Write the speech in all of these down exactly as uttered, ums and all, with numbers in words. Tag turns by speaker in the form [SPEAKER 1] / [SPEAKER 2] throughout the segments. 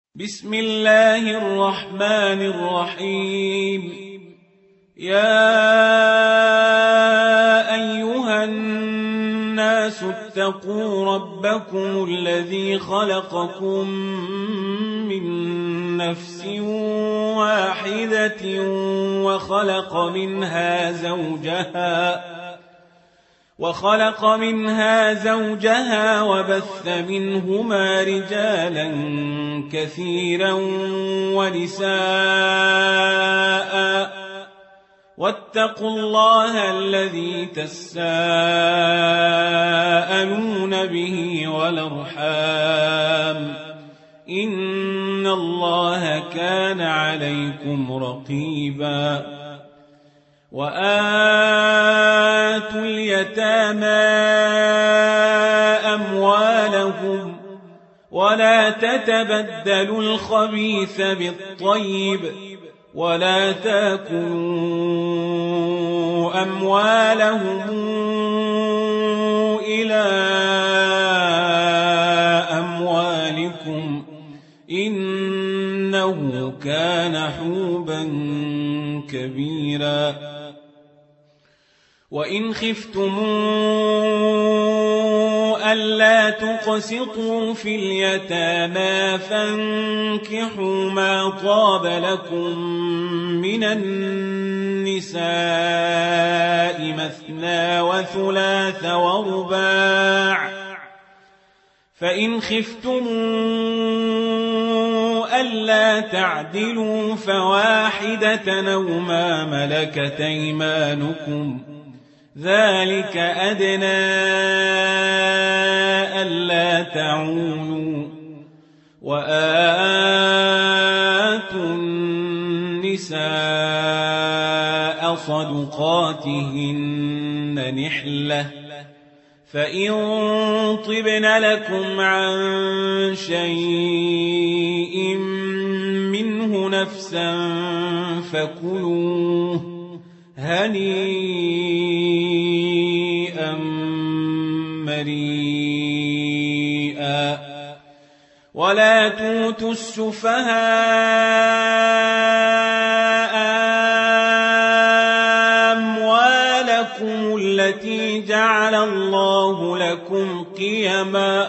[SPEAKER 1] بسم الله الرحمن الرحيم. يا أيها الناس اتقوا ربكم الذي خلقكم من نفس واحدة وخلق منها زوجها وخلق منها زوجها وبث منهما رجالا كثيرا ونساء واتقوا الله الذي تساءلون به والأرحام إن الله كان عليكم رقيبا. وآتوا اليتامى أموالهم ولا تتبدلوا الخبيث بالطيب ولا تأكلوا أموالهم إلى أموالكم إنه كان حوبا كبيرا. وإن خفتموا ألا تقسطوا في اليتامى فانكحوا ما طاب لكم من النساء مثنى وثلاث ورباع، فإن خفتموا ألا تعدلوا فواحدة أو ما ملكت أيمانكم ذلك أدنى ألا تعولوا. وآتوا النساء صدقاتهن نحلة فإن طبن لكم عن شيء منه نفسا فكلوه هنيئا مريئا. ولا توتوا السفهاء أموالكم التي جعل الله لكم قيما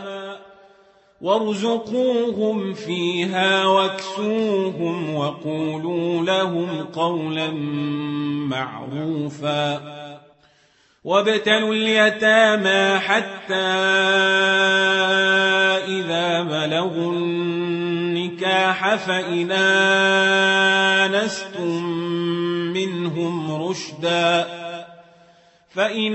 [SPEAKER 1] وارزقوهم فيها واكسوهم وقولوا لهم قولا معروفا. وابتلوا اليتامى حتى إذا بلغوا النكاح فإن آنستم منهم رشدا فإن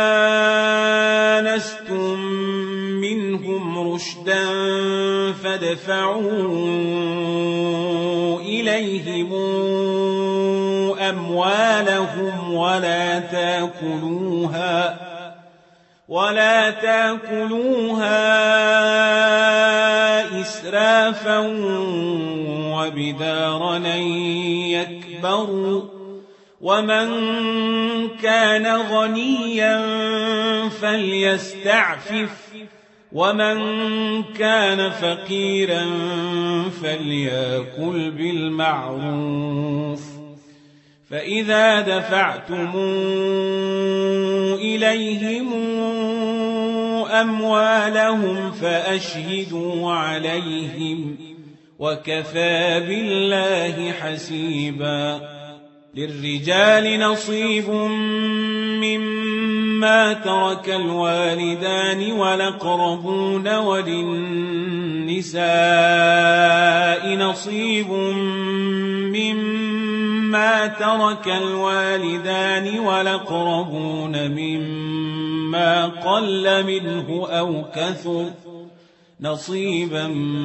[SPEAKER 1] آنستم منهم رشدا فادفعوا إليهم أموالهم ولا تأكلوها ولا تأكلوها إسرافا وبدارا أن يكبروا. ومن كان غنيا فليستعفف ومن كان فقيرا فليأكل بالمعروف. فإذا دفعتم إليهم أموالهم فأشهدوا عليهم وكفى بالله حسيبا. للرجال نصيب مما ترك الوالدان والأقربون وللنساء نصيب مما ترك الوالدان والأقربون مما قل منه أو كثر نصيبا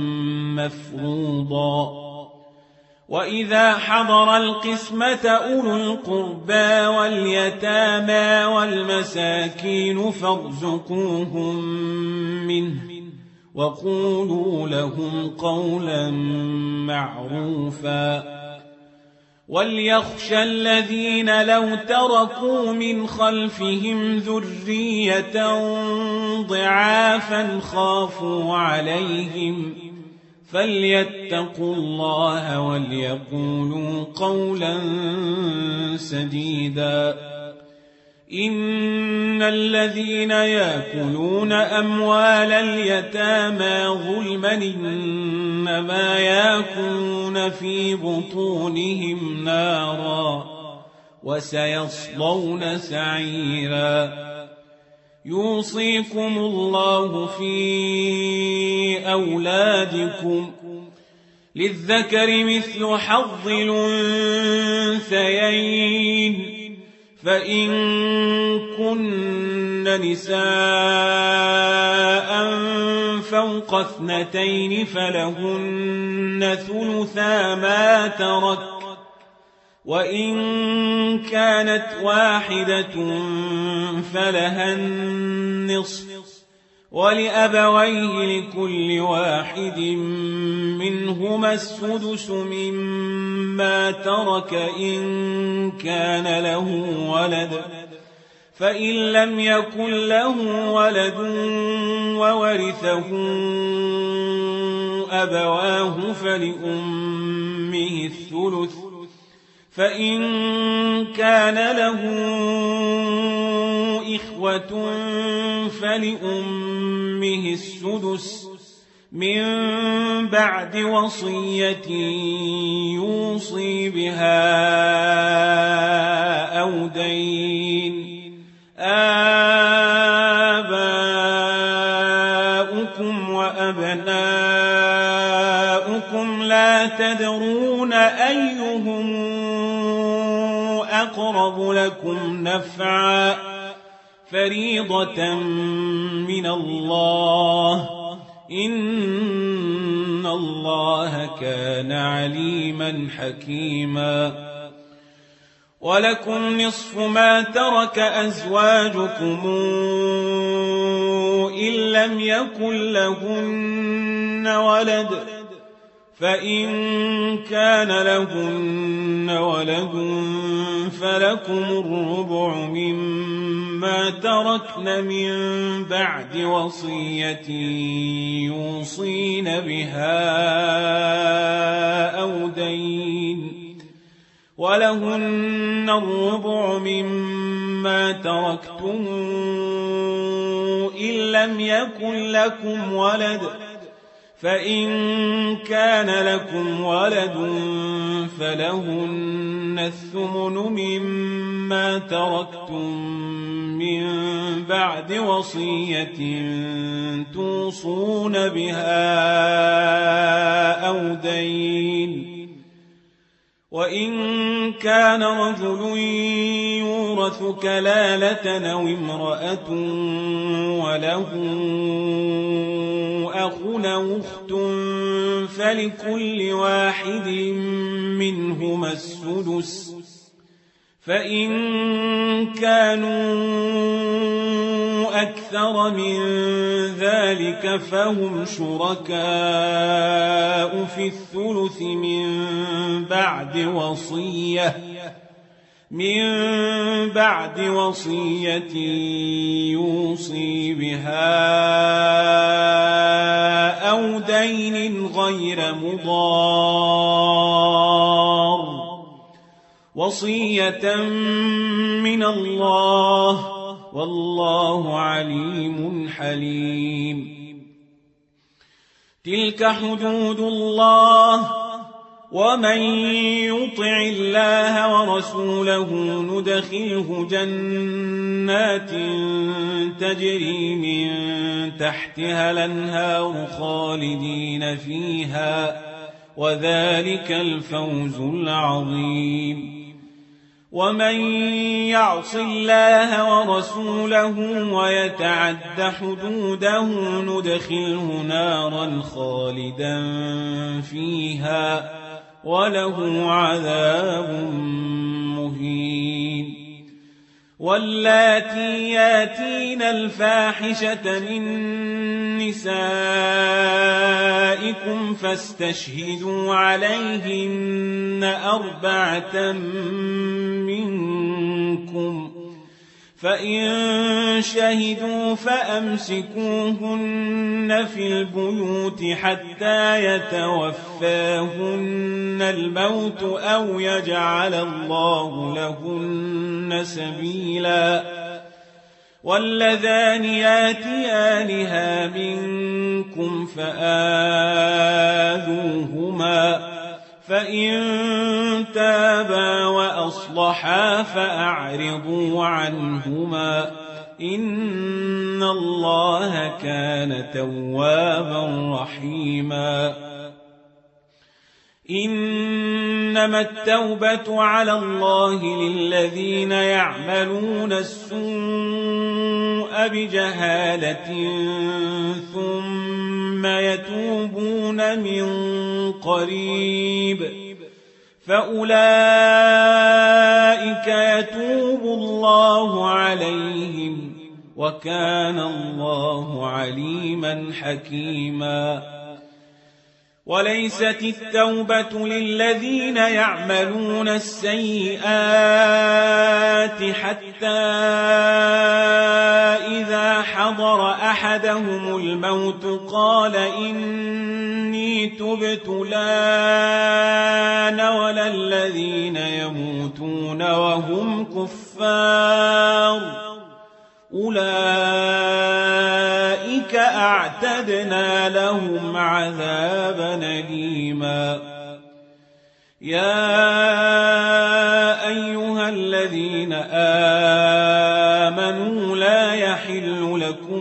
[SPEAKER 1] مفروضا. وإذا حضر القسمة أولو القربى واليتامى والمساكين فارزقوهم منه وقولوا لهم قولا معروفا. وليخشى الذين لو تركوا من خلفهم ذرية ضعافا خافوا عليهم فليتقوا الله وليقولوا قولا سديدا. إن الذين يأكلون أموال اليتامى ظلما إنما يأكلون في بطونهم نارا وسيصلون سعيرا. يوصيكم الله في أولادكم للذكر مثل حظ الأنثيين، فإن كن نساء فوق اثنتين فلهن ثلثا ما ترك، وإن كانت واحدة فلها النصف، ولأبويه لكل واحد منهما السدس مما ترك إن كان له ولد، فإن لم يكن له ولد وورثه أبواه فلأمه الثلث، فإن كان له إخوة فلأمه السدس من بعد وصية يوصي بها أو دين. آباؤكم وأبناؤكم لا تدرون أيهم أقرب لكم نفعا، فريضة من الله، إن الله كان عليما حكيما. ولكم نصف ما ترك أزواجكم إن لم يكن لهن ولد، فإن كان لهن ولد فلكم الربع مما تركن من بعد وصية يوصين بها أو دين، ولهن الربع مما تركتم إن لم يكن لكم ولد، فإن كان لكم ولد فلهن الثمن مما تركتم من بعد وصية توصون بها أو دين. وإن كان رجل يورث كلالة أو امرأة وله أخ أو أخت فلكل واحد منهما السدس، فإن كانوا أكثر من ذلك فهم شركاء في الثلث من بعد وصية من بعد وصية يوصي بها أو دين غير مضار، وصية من الله، والله عليم حليم. تلك حدود الله، ومن يطع الله ورسوله ندخله جنات تجري من تحتها الأنهار خالدين فيها، وذلك الفوز العظيم. ومن يعص الله ورسوله ويتعد حدوده ندخله نارا خالدا فيها وله عذاب مهين. واللاتي ياتين الفاحشة من نسائكم فاستشهدوا عليهن أربعة منكم، فإن شهدوا فأمسكوهن في البيوت حتى يتوفاهن الموت أو يجعل الله لهن سبيلا واللذان ياتيانها منكم فآذوهما فإن تابا وأصلحا فأعرضوا عنهما إن الله كان توابا رحيما إنما التوبة على الله للذين يعملون السوء بجهالة ثم يتوبون من قريب فأولئك يتوب الله عليهم وكان الله عليما حكيما وليست التوبة للذين يعملون السيئات حتى إذا حضر أحدهم الموت قال إني تبت الآن ولا الذين يموتون وهم كفار أولئك أعتدنا لهم عذابا أليما يا أيها الذين آمنوا لا يحل لكم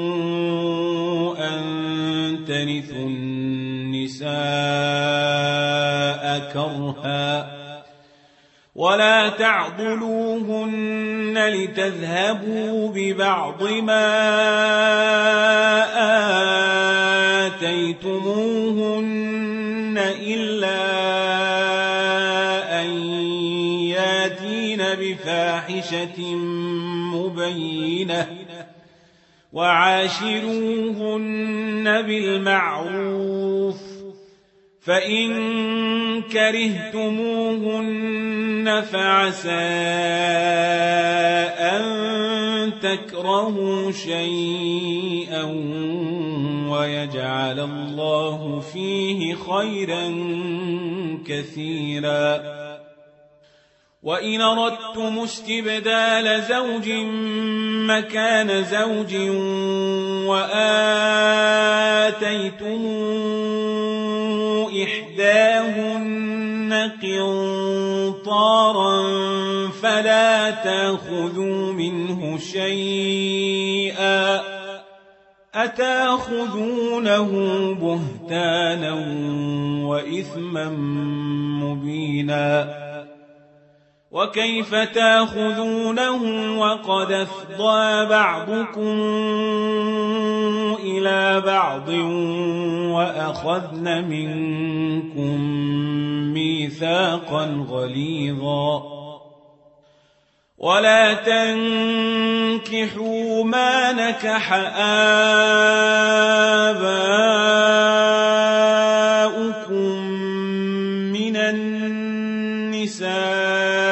[SPEAKER 1] أن ترثوا النساء كرها ولا تعضلوهن لتذهبوا ببعض ما آتيتموهن إلا أن ياتين بفاحشة مبينة وعاشروهن بالمعروف فإن كرهتموهن فعسى أن تكرهوا شيئا ويجعل الله فيه خيرا كثيرا وإن أردتم استبدال زوج مكان زوج وآتيتم إحداهن قنطارا فلا تأخذوا منه شيئا أتأخذونه بهتانا وإثما مبينا وكيف تأخذونه وقد أفضى بعضكم إلى بعض وأخذن منكم ميثاقا غليظا ولا تنكحوا ما نكح آباؤكم من النساء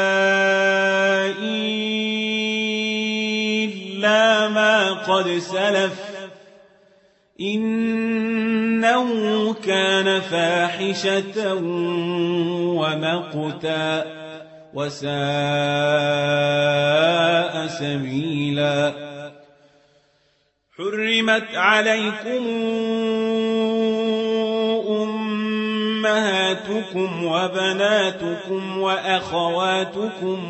[SPEAKER 1] إلا ما قد سلف إنه كان فاحشة ومقتا وساء سبيلا حرمت عليكم أمهاتكم وبناتكم وأخواتكم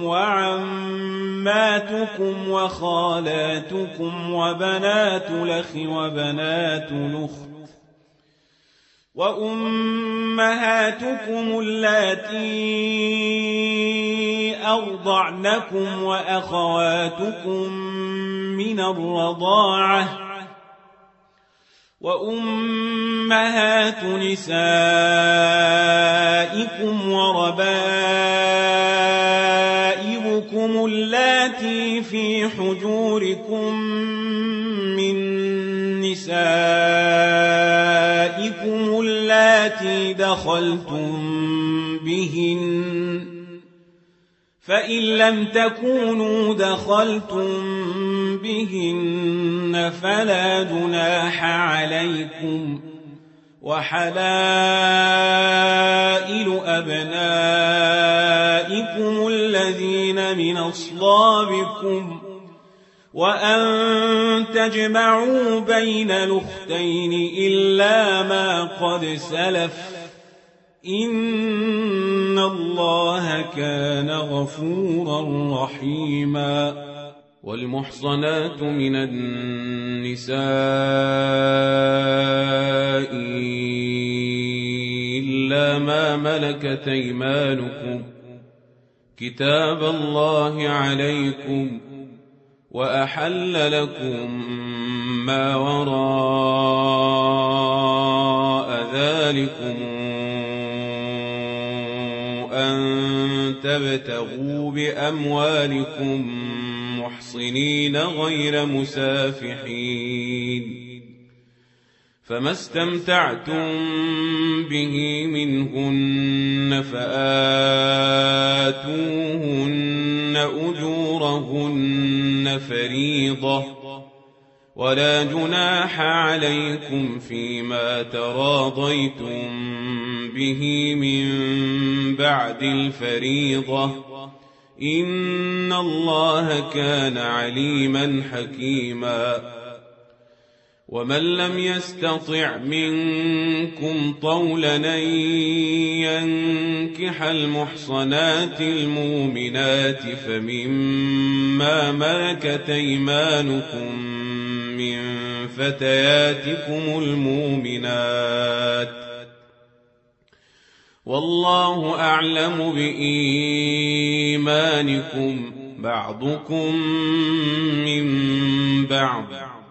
[SPEAKER 1] وعماتكم وخالاتكم وبنات الأخ وبنات الأخت وأمهاتكم اللاتي أرضعنكم وأخواتكم من الرضاعة وأمهات نسائكم وربائبكم اللاتي في حجوركم من نسائكم اللاتي دخلتم بهن فإن لم تكونوا دخلتم بهن فلا جناح عليكم وحلائل أبنائكم الذين من أصلابكم وأن تجمعوا بين الأختين إلا ما قد سلف إن الله كان غفورا رحيما. والمحصنات من النساء إلا ما ملكت أيمانكم كتاب الله عليكم وأحل لكم ما وراء ذلكم أن تبتغوا بأموالكم محصنين غير مسافحين فما استمتعتم به منهن فآتوهن أجورهن فريضة ولا جناح عليكم فيما تراضيتم به من بعد الفريضة إن الله كان عليما حكيما. ومن لم يستطع منكم طولا أن ينكح المحصنات المؤمنات فمما ملكت أيمانكم من فتياتكم المؤمنات والله أعلم بإيمانكم بعضكم من بعض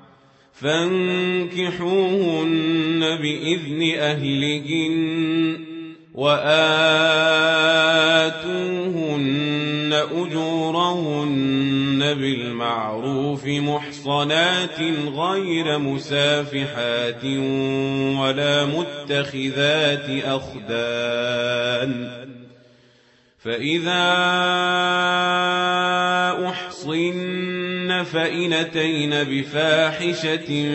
[SPEAKER 1] فانكحوهن بإذن أهلهن وآتوهن أجورهن بالمعروف محصنات غير مسافحات ولا متخذات أخدان فإذا أحصن فإن أتين بفاحشة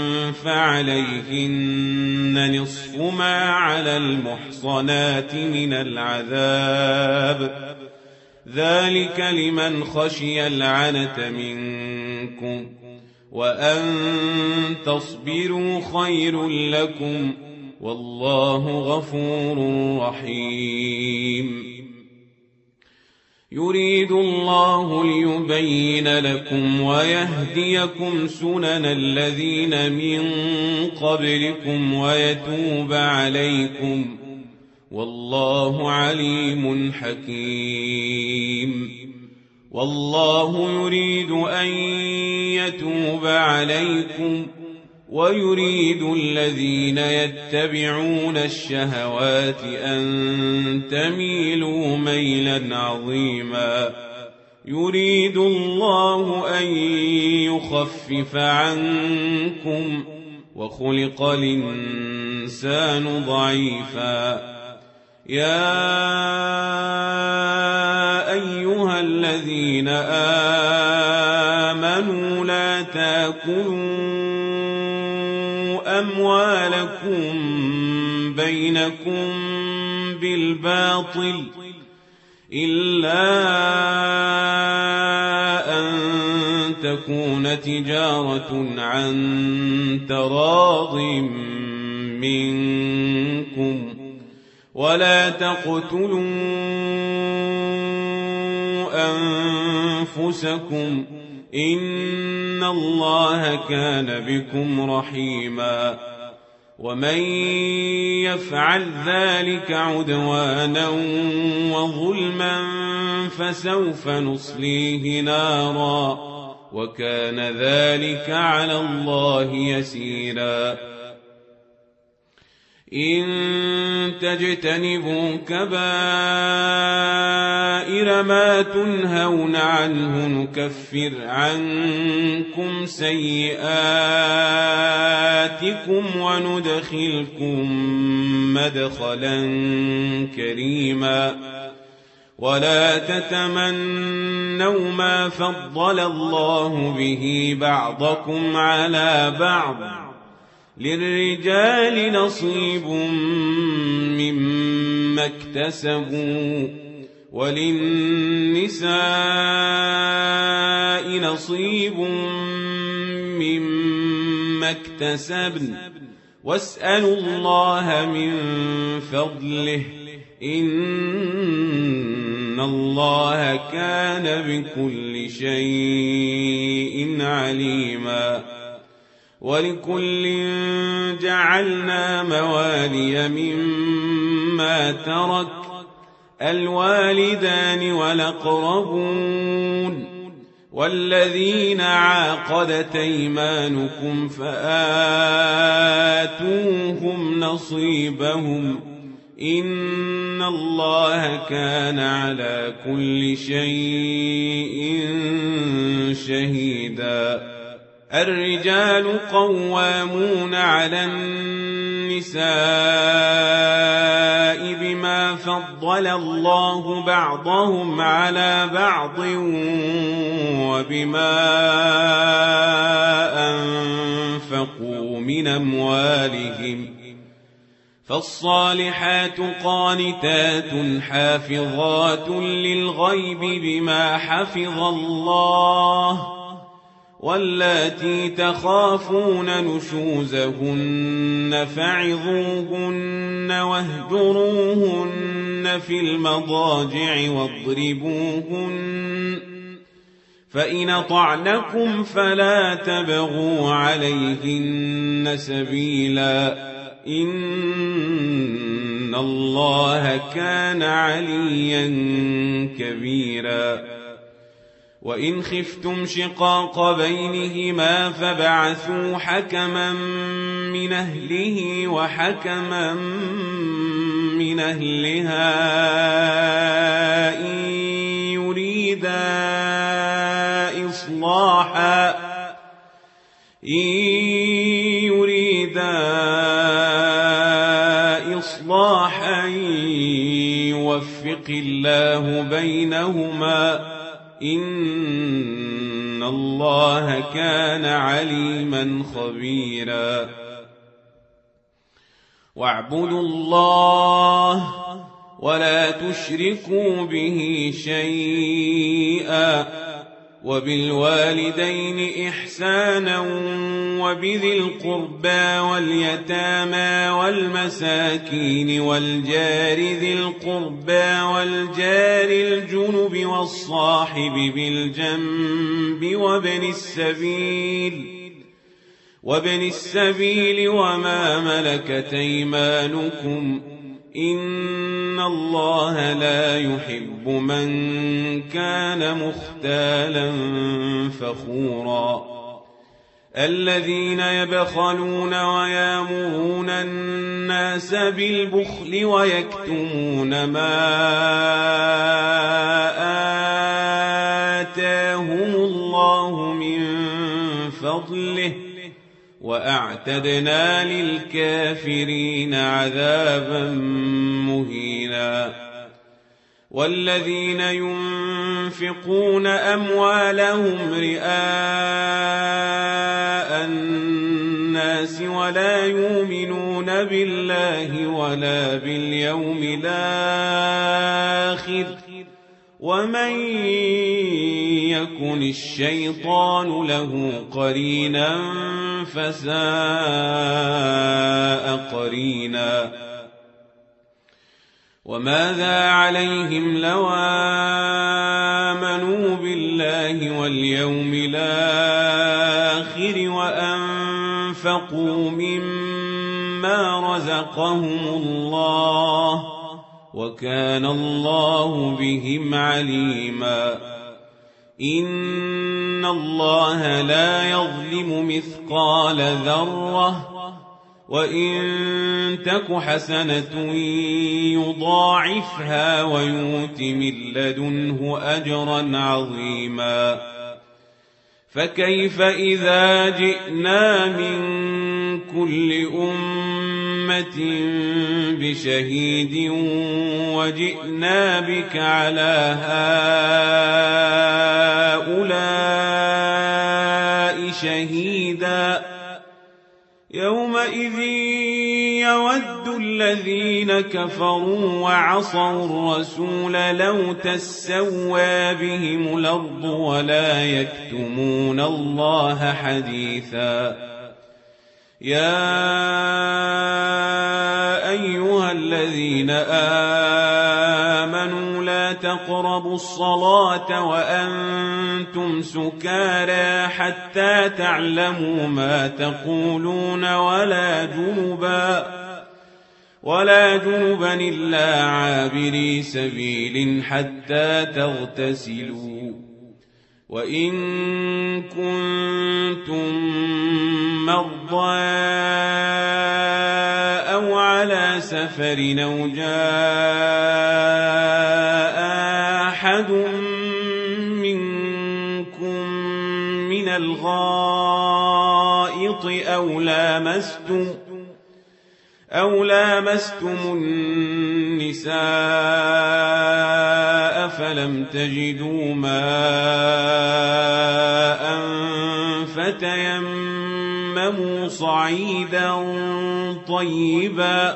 [SPEAKER 1] فعليهن نصف ما على المحصنات من العذاب ذلك لمن خشي العنة منكم وأن تصبروا خير لكم والله غفور رحيم. يريد الله ليبين لكم ويهديكم سنن الذين من قبلكم ويتوب عليكم والله عليم حكيم. والله يريد أن يتوب عليكم ويريد الذين يتبعون الشهوات أن تميلوا ميلا عظيما. يريد الله أن يخفف عنكم وخلق الإنسان ضعيفا. يا أيها الذين آمنوا لا تأكلوا أموالكم بينكم بالباطل إلا أن تكون تجارة عن تراض منكم ولا تقتلوا أنفسكم إن الله كان بكم رحيما. ومن يفعل ذلك عدوانا وظلما فسوف نصليه نارا وكان ذلك على الله يسيرا. إن تجتنبوا كبائر ما تنهون عنه نكفر عنكم سيئاتكم وندخلكم مدخلا كريما. ولا تتمنوا ما فضل الله به بعضكم على بعض للرجال نصيب مما اكتسبوا وللنساء نصيب مما اكتسبن واسألوا الله من فضله إن الله كان بكل شيء عليما ولكل جعلنا موالي مما ترك الوالدان والأقربون والذين عاقدت أيمانكم فآتوهم نصيبهم إن الله كان على كل شيء شهيدا الرجال قوامون على النساء بما فضل الله بعضهم على بعض وبما أنفقوا من أموالهم فالصالحات قانتات حافظات للغيب بما حفظ الله واللاتي تخافون نشوزهن فعظوهن واهجروهن في المضاجع واضربوهن فإن أطعنكم فلا تبغوا عليهن سبيلا إن الله كان عليا كبيرا وإن خفتم شقاق بينهما فبعثوا حكما من أهله وحكما من أهلها إن يريدا إصلاحا إن يريدا إصلاحا يوفق الله بينهما إن الله كان عليما خبيرا واعبدوا الله ولا تشركوا به شيئا وبالوالدين إحسانا وبذي القربى واليتامى والمساكين والجار ذي القربى والجار الجنب والصاحب بالجنب وابن السبيل وابن السبيل وما ملكت أيمانكم إن الله لا يحب من كان مختالا فخورا الذين يبخلون ويامرون الناس بالبخل ويكتمون ما آتاهم الله من فضله وأعتدنا للكافرين عذابا مهينا والذين ينفقون أموالهم رئاء الناس ولا يؤمنون بالله ولا باليوم الآخر ومن يكن الشيطان له قرينا فساء قرينا وماذا عليهم لو آمنوا بالله واليوم الآخر وأنفقوا مما رزقهم الله وكان الله بهم عليما إن الله لا يظلم مثقال ذرة وإن تك حسنة يضاعفها ويؤت من لدنه أجرا عظيما فكيف إذا جئنا من كل أمة أمة بشهيد وجئنا بك على هؤلاء شهيدا يومئذ يود الذين كفروا وعصوا الرسول لو تسوى بهم الأرض ولا يكتمون الله حديثا يا أيها الذين آمنوا لا تقربوا الصلاة وأنتم سكارى حتى تعلموا ما تقولون ولا جنبا ولا جنبا إلا عابري سبيل حتى تغتسلوا وإن كنتم مرضى أو على سفر أو جاء أحد منكم من الغائط أو لامستم أو لامستم النساء فلم تجدوا ماء فتيمموا صعيدا طيبا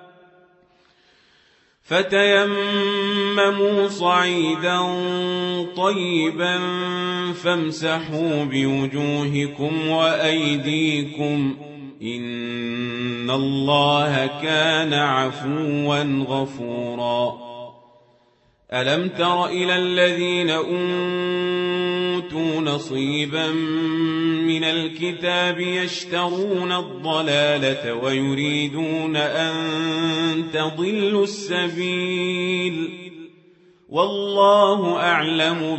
[SPEAKER 1] فتيمموا صعيدا طيبا فامسحوا بوجوهكم وأيديكم إن الله كان عفوا غفورا ألم تر إلى الذين أوتوا نصيبا من الكتاب يشترون الضلالة ويريدون أن تضلوا السبيل والله أعلم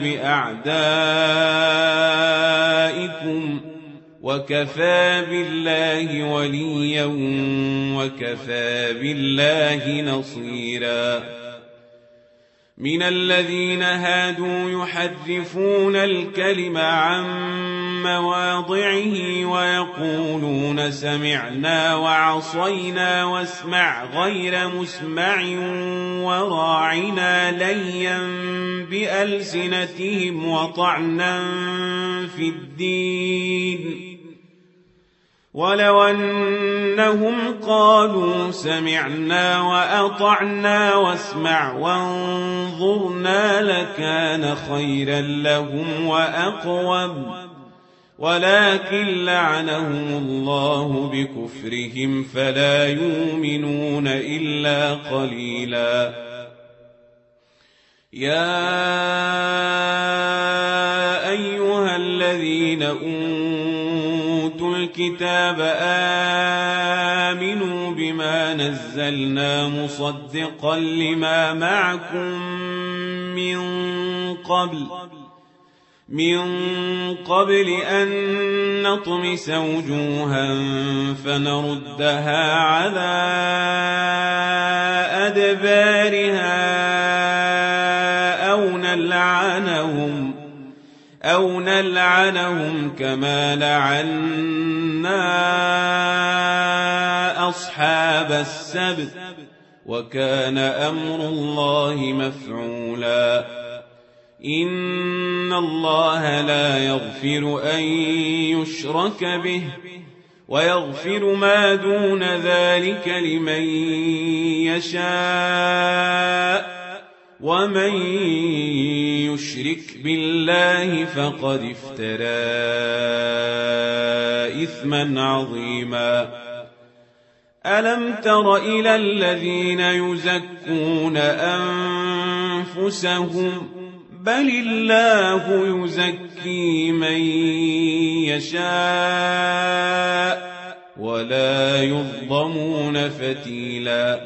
[SPEAKER 1] بأعدائكم وكفى بالله وليا وكفى بالله نصيرا من الذين هادوا يحرفون الكلم عن مواضعه ويقولون سمعنا وعصينا واسمع غير مسمع وراعنا ليا بألسنتهم وطعنا في الدين ولو أنهم قالوا سمعنا وأطعنا واسمع وانظرنا لكان خيرا لهم وأقوم ولكن لعنهم الله بكفرهم فلا يؤمنون إلا قليلا يا أيها الذين أوتوا الكتاب آمنوا بما نزلنا مصدقا لما معكم من قبل من قبل أن نطمس وجوها فنردها على أدبارها أو نلعنهم أو نلعنهم كما لعنا أصحاب السبت وكان أمر الله مفعولا إن الله لا يغفر أن يشرك به ويغفر ما دون ذلك لمن يشاء ومن يشرك بالله فقد افترى إثما عظيما ألم تر إلى الذين يزكون أنفسهم بل الله يزكي من يشاء ولا يظلمون فتيلا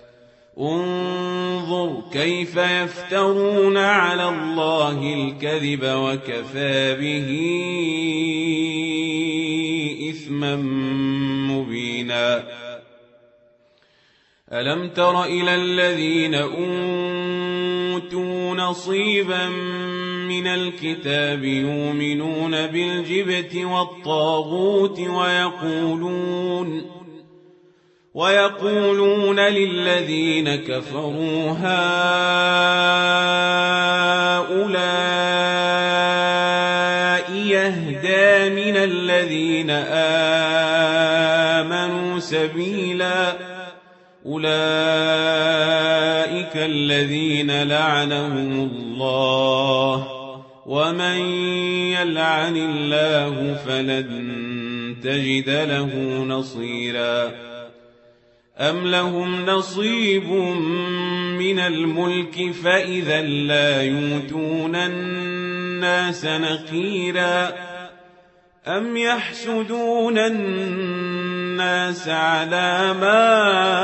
[SPEAKER 1] انظر كيف يفترون على الله الكذب وكفى به إثما مبينا ألم تر إلى الذين أوتوا نصيبا من الكتاب يؤمنون بالجبت والطاغوت ويقولون ويقولون للذين كفروا هؤلاء يهدى من الذين آمنوا سبيلا أولئك الذين لعنهم الله ومن يلعن الله فلن تجد له نصيرا أم لهم نصيب من الملك فإذا لا يؤتون الناس نقيرا أم يحسدون الناس على ما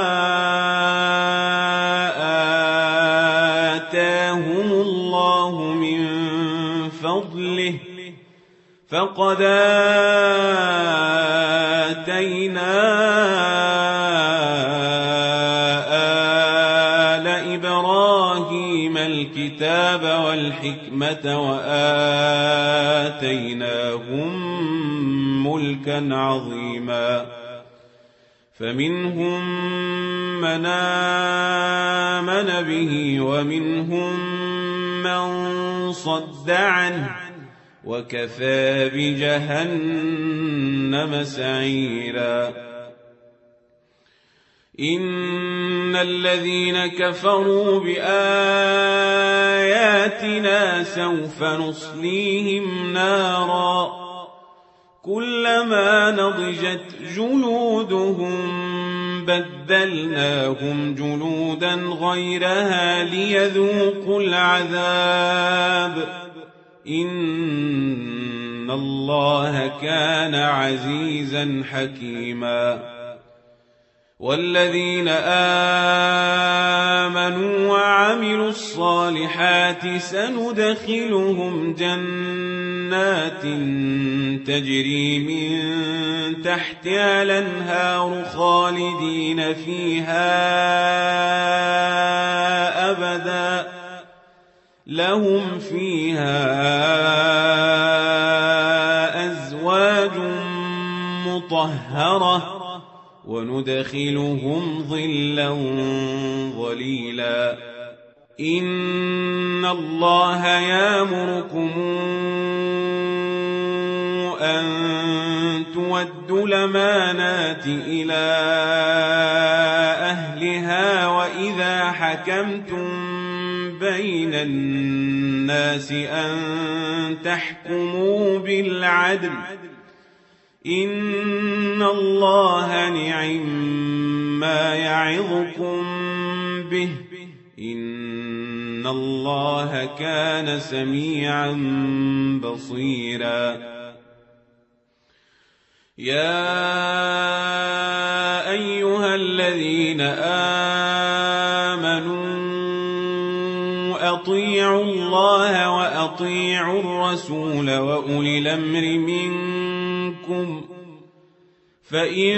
[SPEAKER 1] آتاهم الله من فضله فقد آتينا آل إبراهيم الكتاب والحكمة وآتيناهم ملكا عظيما فمنهم من آمن به ومنهم من صد عنه وكفى بجهنم سعيرا إن الذين كفروا بآياتنا سوف نصليهم نارا كلما نضجت جلودهم بدلناهم جلودا غيرها ليذوقوا العذاب إن الله كان عزيزا حكيما والذين آمنوا وعملوا الصالحات سندخلهم جنات تجري من تحتها الأنهار خالدين فيها أبدا لهم فيها أزواج مطهرة وندخلهم ظلا ظليلا إن الله يأمركم أن تودوا الأمانات إلى أهلها وإذا حكمتم بين الناس أن تحكموا بالعدل إن الله نعما يعظكم به إن الله كان سميعا بصيرا يا أيها الذين آمنوا أطيعوا الله وأطيعوا الرسول وأولي الأمر منكم فإن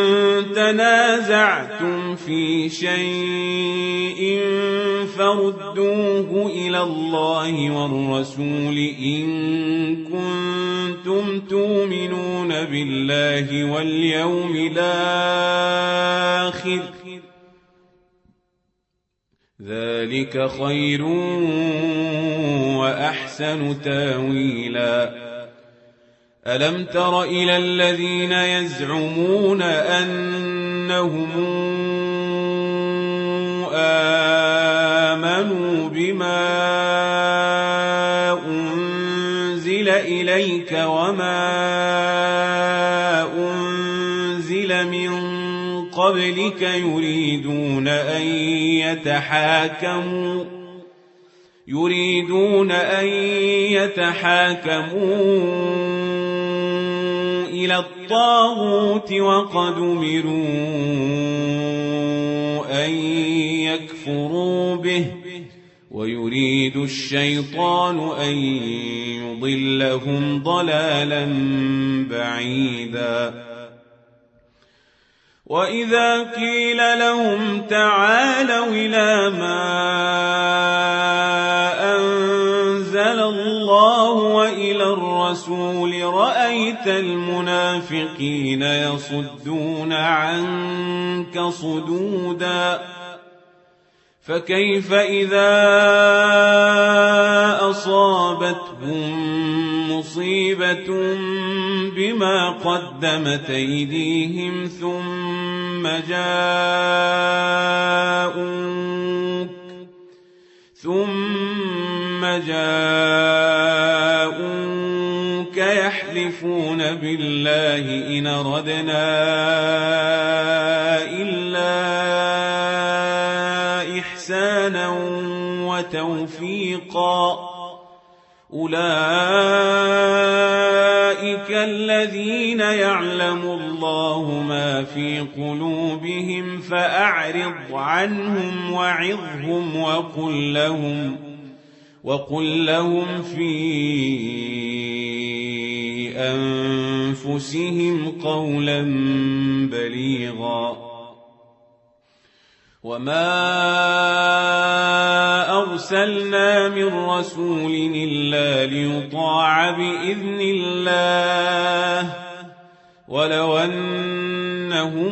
[SPEAKER 1] تنازعتم في شيء فردوه إلى الله والرسول إن كنتم تؤمنون بالله واليوم الآخر ذلك خير وأحسن تاويلا ألم تر إلى الذين يزعمون أنهم آمنوا بما أنزل إليك وما أنزل من قبلك يريدون أن يتحاكموا يريدون أن يتحاكموا إلى الطاغوت وقد أمروا أن يكفروا به ويريد الشيطان أن يضلهم ضلالا بعيدا وإذا قيل لهم تعالوا إلى ما أنزل الله وإلى الرسول رأيت رأيت المنافقين يصدون عنك صدودا فكيف إذا أصابتهم مصيبة بما قدمت أيديهم ثم جاءوك ثم جاءوك يحلفون بالله إن أردنا إلا إحسانا وتوفيقا أولئك الذين يعلم الله ما في قلوبهم فأعرض عنهم وعظهم وقل لهم, وقل لهم في أنفسهم قولا بليغا وما أرسلنا من رسول إلا ليطاع بإذن الله ولو أنهم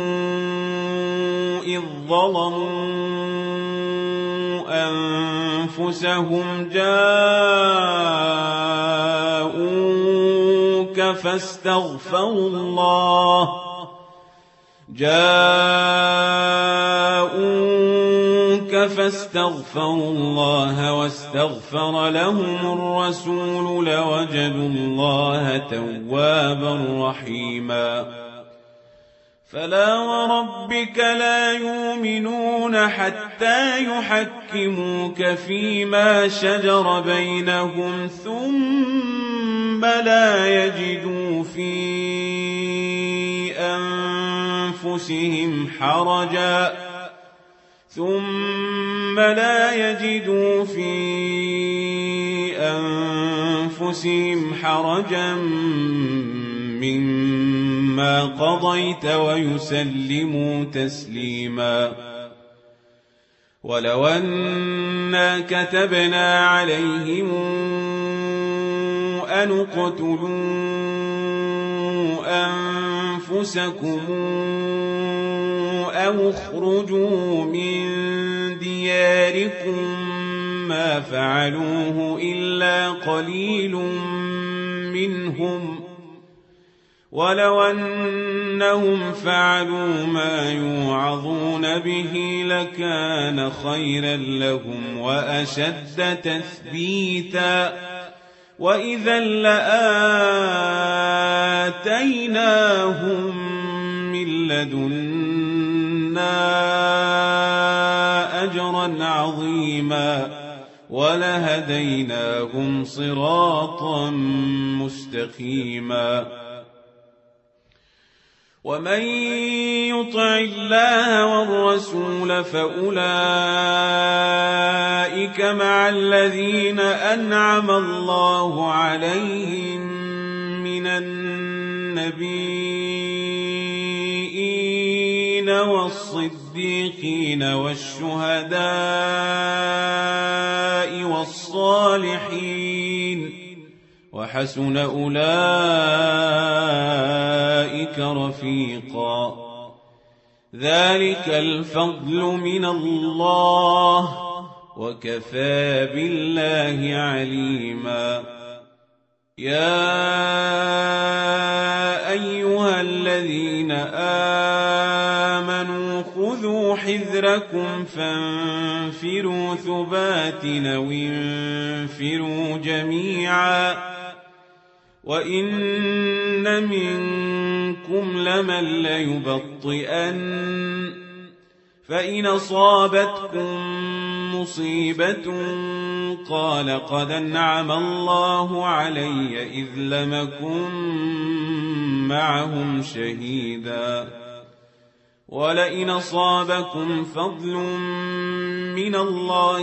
[SPEAKER 1] إذ ظلموا أنفسهم جاءوك فاستغفروا الله جاءوك فاستغفروا الله واستغفر لهم الرسول لوجدوا الله توابا رحيما فلا وربك لا يؤمنون حتى يحكموك فيما شجر بينهم ثم لا يجدوا في أنفسهم حرجا ثم لا يجدوا في أنفسهم حرجا مما قضيت ويسلموا تسليما ولو أنا كتبنا عليهم أن اقتلوا أنفسكم أو اخرجوا من دياركم ما فعلوه إلا قليل منهم ولو أنهم فعلوا ما يوعظون به لكان خيرا لهم وأشد تثبيتا وإذا لآتيناهم من لدنا أجرا عظيما ولهديناهم صراطا مستقيما ومن يطع الله والرسول فأولئك مع الذين أنعم الله عليهم من النبيين والصديقين والشهداء والصالحين وحسن أولئك رفيقا ذلك الفضل من الله وكفى بالله عليما يا أيها الذين آمنوا خذوا حذركم فانفروا ثبات أو انفروا جميعا وإن منكم لمن ليبطئن فإن أصابتكم مصيبة قال قد أنعم الله علي إذ لم أكن معهم شهيدا ولئن أصابكم فضل من الله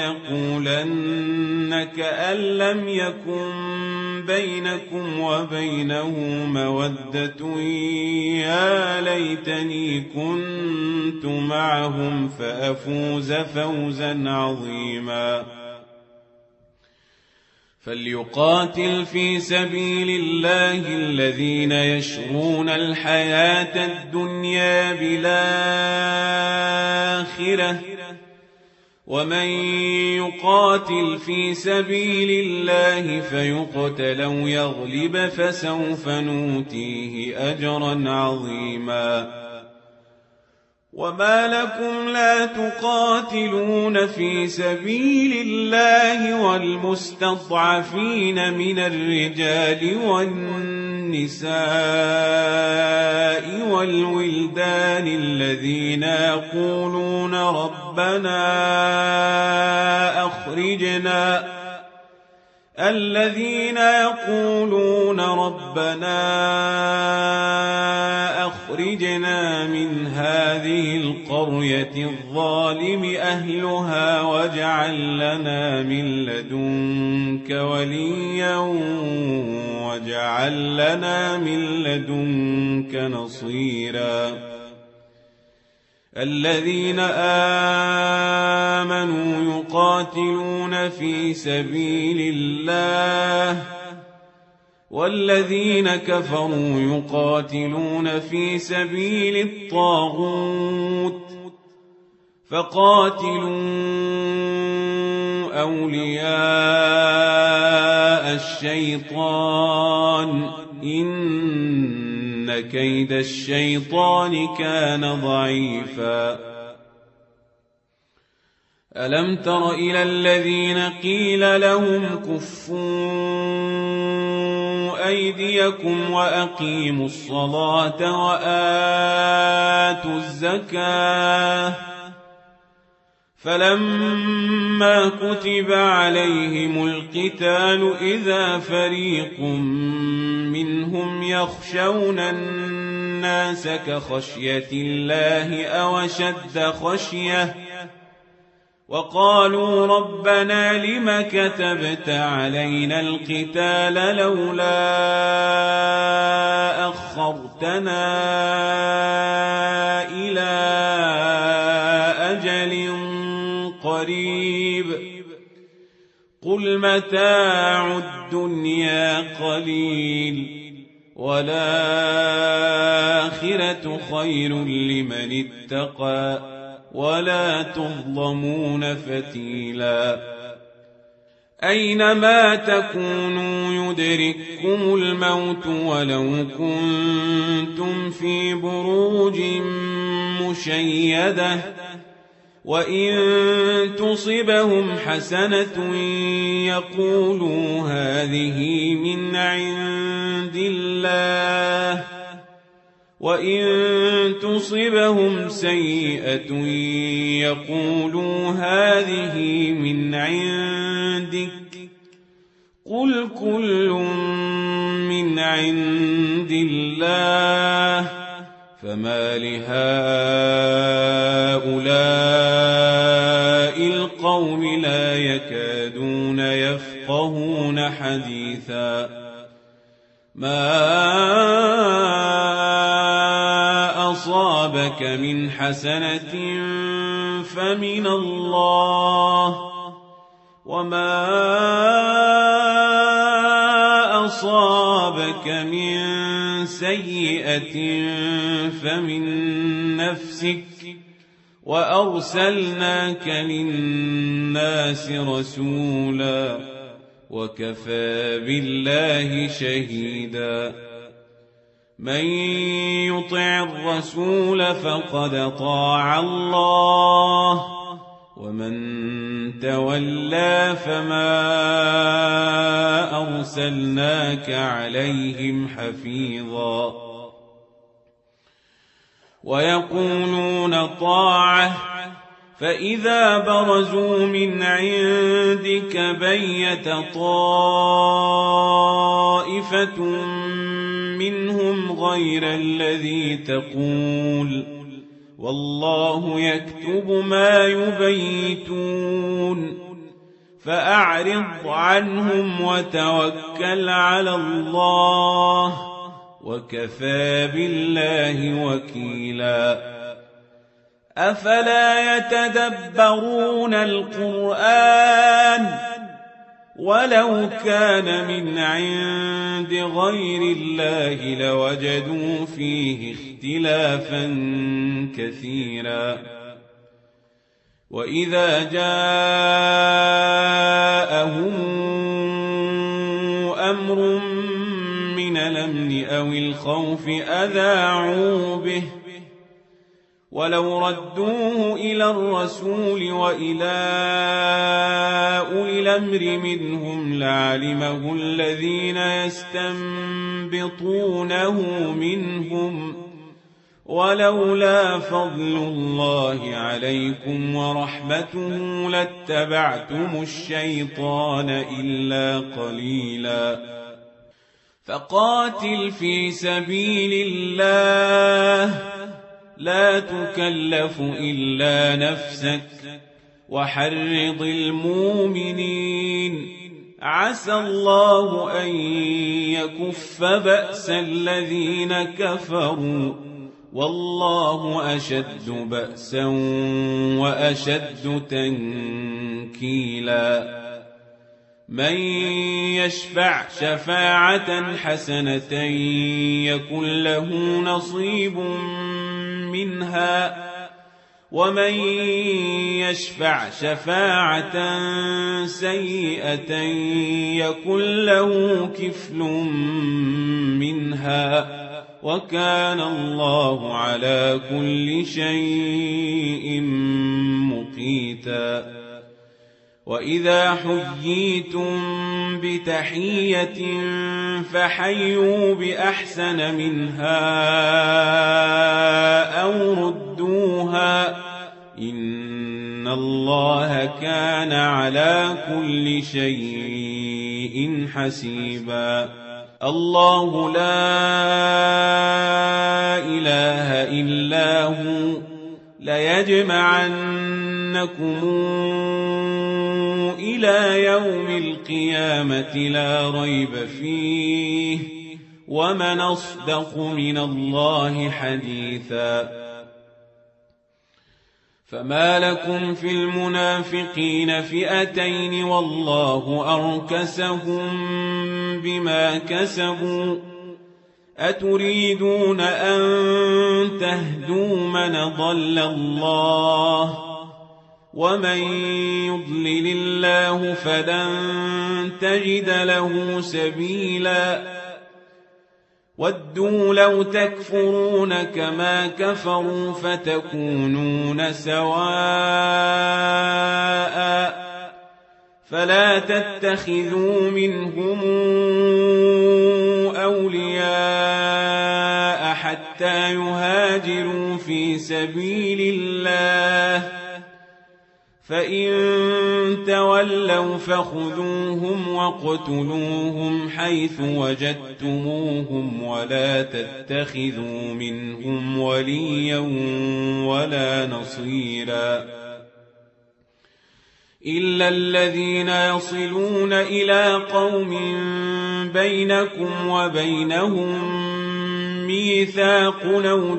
[SPEAKER 1] ليقولن كأن لم يكن بينكم وبينه مودة يا ليتني كنت معهم فأفوز فوزا عظيما فليقاتل في سبيل الله الذين يشرون الحياة الدنيا بالآخرة ومن يقاتل في سبيل الله فيقتل أو يغلب فسوف نؤتيه أجرا عظيما. وما لكم لا تقاتلون في سبيل الله والمستضعفين من الرجال والنساء والولدان الذين يقولون ربنا أخرجنا الذين يقولون ربنا أخرجنا من هذه القرية الظالم أهلها واجعل لنا من لدنك وليا واجعل لنا من لدنك نصيرا. الذين آمنوا يقاتلون في سبيل الله والذين كفروا يقاتلون في سبيل الطاغوت فقاتلوا أولياء الشيطان إن كيد الشيطان كان ضعيفا. ألم تر إلى الذين قيل لهم كفوا أيديكم وأقيموا الصلاة وآتوا الزكاة فلما كتب عليهم القتال إذا فريق منهم يخشون الناس كخشية الله أو أشد خشية وقالوا ربنا لم كتبت علينا القتال لولا أخرتنا إلى أجل قريب قل متاع الدنيا قليل والآخرة خير لمن اتقى ولا تظلمون فتيلا. أينما تكونوا يدرككم الموت ولو كنتم في بروج مشيدة وإن تصبهم حسنة يقولوا هذه من عند الله وإن تصبهم سيئة يقولوا هذه من عندك قل كل من عند الله فما لهؤلاء القوم لا يكادون يفقهون حديثا. ما أصابك من حسنة فمن الله وما أصابك من سيئة فمن نفسك وأرسلناك للناس رسولا وكفى بالله شهيدا. من يطع الرسول فقد طاع الله ومن تولى فما أرسلناك عليهم حفيظا. ويقولون طاعة فإذا برزوا من عندك بيت طائفة منهم غير الذي تقول والله يكتب ما يبيتون فأعرض عنهم وتوكل على الله وكفى بالله وكيلا. أفلا يتدبرون القرآن ولو كان من عند غير الله لوجدوا فيه اختلافا كثيرا. وإذا جاءهم أمر من الأمن أو الخوف أذاعوا به ولو ردوه إلى الرسول وإلى أولي الأمر منهم لعلمه الذين يستنبطونه منهم ولولا فضل الله عليكم ورحمته لاتبعتم الشيطان إلا قليلا. فقاتل في سبيل الله لا تكلف إلا نفسك وحرض المؤمنين عسى الله أن يكف بأس الذين كفروا والله أشد بأسا وأشد تنكيلا. من يشفع شفاعة حسنة يكن له نصيب منها ومن يشفع شفاعة سيئة يكن له كفل منها وكان الله على كل شيء مقيتا. وإذا حييتم بتحية فحيوا بأحسن منها أو ردوها إن الله كان على كل شيء حسيبا. الله لا إله إلا هو ليجمعنكم إلى يوم القيامة لا ريب فيه ومن أصدق من الله حديثا. فما لكم في المنافقين فئتين والله أركسهم بما كسبوا أتريدون أن تهدوا من ضل الله ومن يضلل الله فلن تجد له سبيلا. ودوا لو تكفرون كما كفروا فتكونون سواء فلا تتخذوا منهم أولياء حتى يهاجروا في سبيل الله فإن تولوا فخذوهم واقتلوهم حيث وجدتموهم ولا تتخذوا منهم وليا ولا نصيرا إلا الذين يصلون إلى قوم بينكم وبينهم ميثاق أو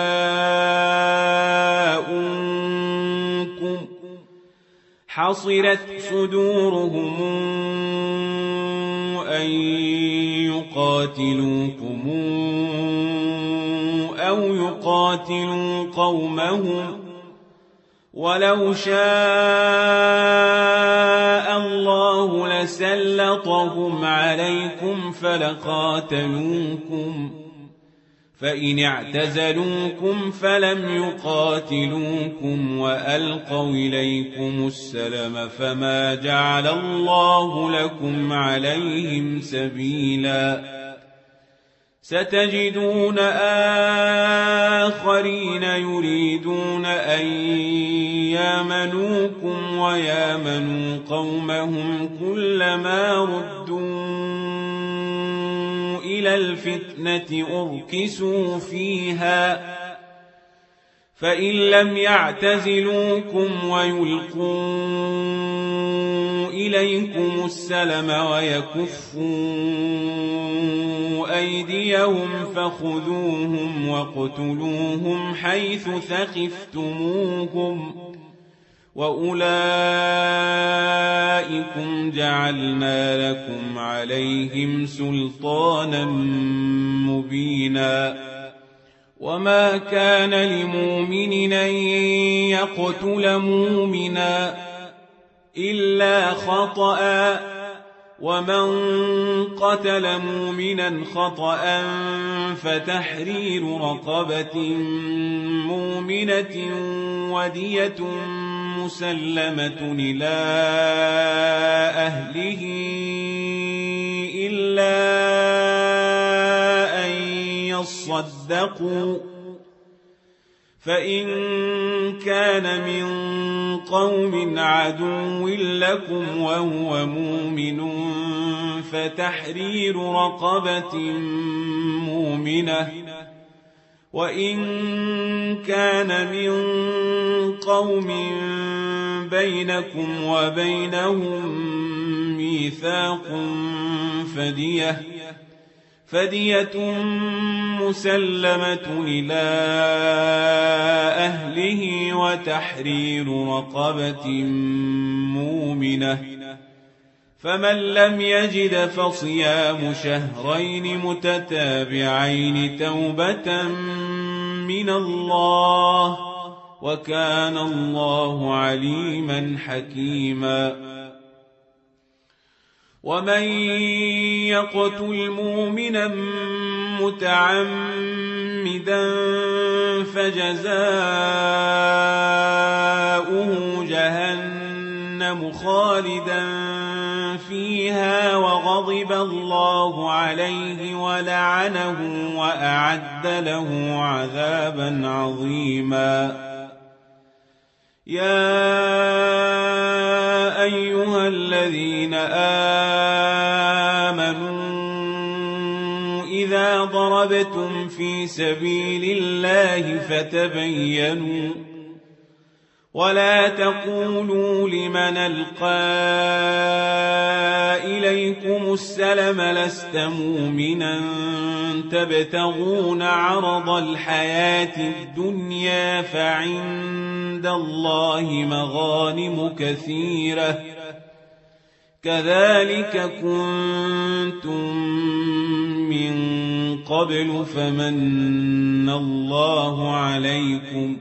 [SPEAKER 1] جاءوكم حصرت صدورهم أن يقاتلوكم أو يقاتلوا قومهم ولو شاء الله لسلطهم عليكم فلقاتلوكم فإن اعتزلوكم فلم يقاتلوكم وألقوا إليكم السلم فما جعل الله لكم عليهم سبيلا. ستجدون آخرين يريدون أن يامنوكم ويامنوا قومهم كلما ردوا إلى الفتنة أركسوا فيها فإن لم يعتزلوكم ويلقوا إليكم السلم ويكفوا أيديهم فخذوهم واقتلوهم حيث ثقفتموهم وأولئكم أولئكم جعلنا لكم عليهم سلطانا مبينا وما كان لمؤمن أن يقتل مؤمنا إلا خطأ ومن قتل مؤمنا خطأ فتحرير رقبة مؤمنة ودية مسلمة إلى أهله إلا أن يصدقوا فإن كان من قوم عدو لكم وهو مؤمن فتحرير رقبة مؤمنة وإن كان من قوم بينكم وبينهم ميثاق فدية فدية مسلمة إلى أهله وتحرير رقبة مؤمنة فمن لم يجد فصيام شهرين متتابعين توبة من الله وكان الله عليما حكيما ومن يقتل مؤمنا متعمدا فجزاؤه جهنم خالدا فيها وغضب الله عليه ولعنه وأعد له عذابا عظيما يا أيها الذين آمنوا إذا ضربتم في سبيل الله فتبينوا ولا تقولوا لمن ألقى إليكم السلم لست مؤمنا تبتغون عرض الحياة الدنيا فعند الله مغانم كثيرة كذلك كنتم من قبل فمن الله عليكم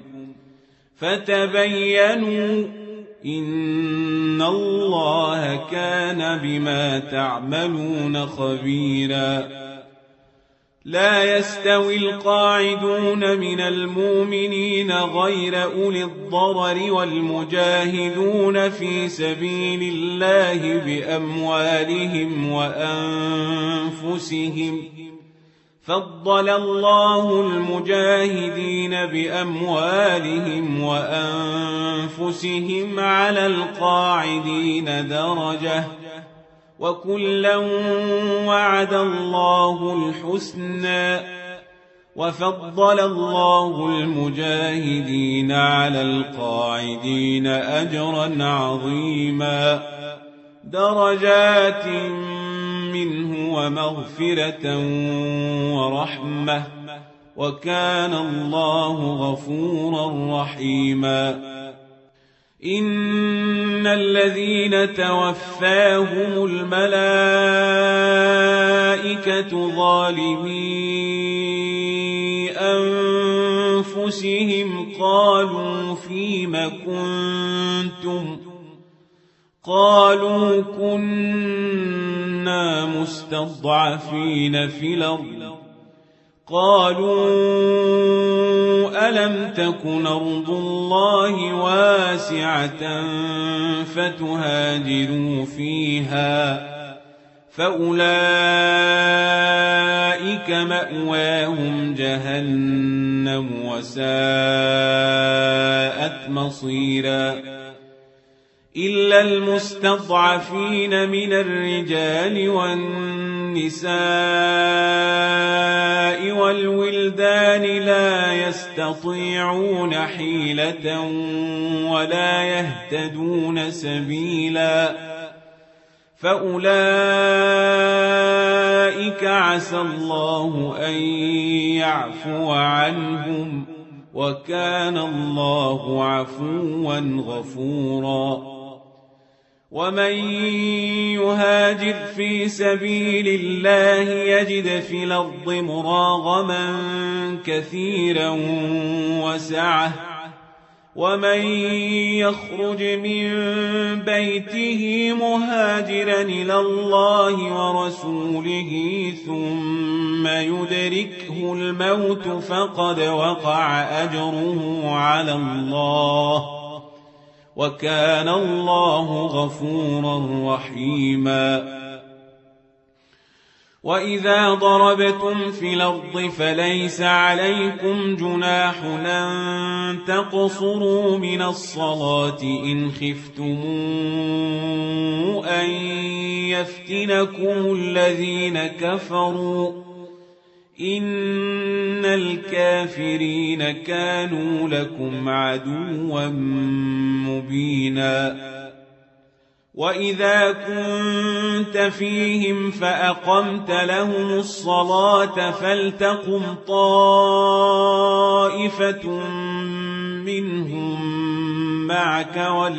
[SPEAKER 1] فتبينوا إن الله كان بما تعملون خبيرا لا يستوي القاعدون من المؤمنين غير أولي الضرر والمجاهدون في سبيل الله بأموالهم وأنفسهم فضل الله المجاهدين بأموالهم وأنفسهم على القاعدين درجة وكلا وعد الله الحسنى وفضل الله المجاهدين على القاعدين أجرا عظيما درجات منه ومغفرة ورحمة وكان الله غفورا رحيما إن الذين توفاهم الملائكة ظالمي أنفسهم قالوا فيم كنتم قالوا كنا مستضعفين في الأرض قالوا ألم تكن أرض الله واسعة فتهاجروا فيها فأولئك مأواهم جهنم وساءت مصيرا إلا المستضعفين من الرجال والنساء والولدان لا يستطيعون حيلة ولا يهتدون سبيلا فأولئك عسى الله أن يعفو عنهم وكان الله عفوا غفورا ومن يهاجر في سبيل الله يجد في الأرض مراغما كثيرا وسعة ومن يخرج من بيته مهاجرا إلى الله ورسوله ثم يدركه الموت فقد وقع أجره على الله وكان الله غفورا رحيما وإذا ضربتم في الأرض فليس عليكم جناح أن تقصروا من الصلاة إن خفتم أن يفتنكم الذين كفروا إن الكافرين كانوا لكم عدوا مبينا وإذا كنت فيهم فأقمت لهم الصلاة فلتقم طائفة منهم معك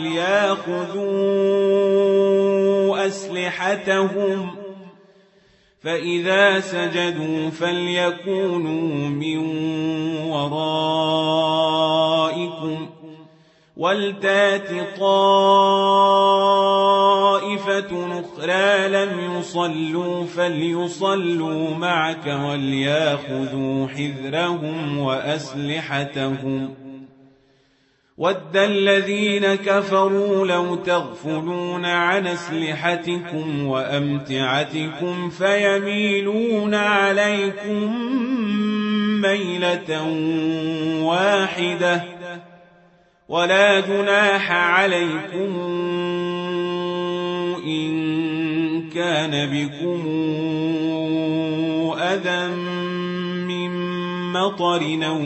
[SPEAKER 1] وليأخذوا أسلحتهم فإذا سجدوا فليكونوا من ورائكم ولتات طائفة أخرى لم يصلوا فليصلوا معك وليأخذوا حذرهم وأسلحتهم ود الذين كفروا لو تغفلون عن أسلحتكم وأمتعتكم فيميلون عليكم ميلة واحدة ولا جناح عليكم إن كان بكم أذى من مطر أو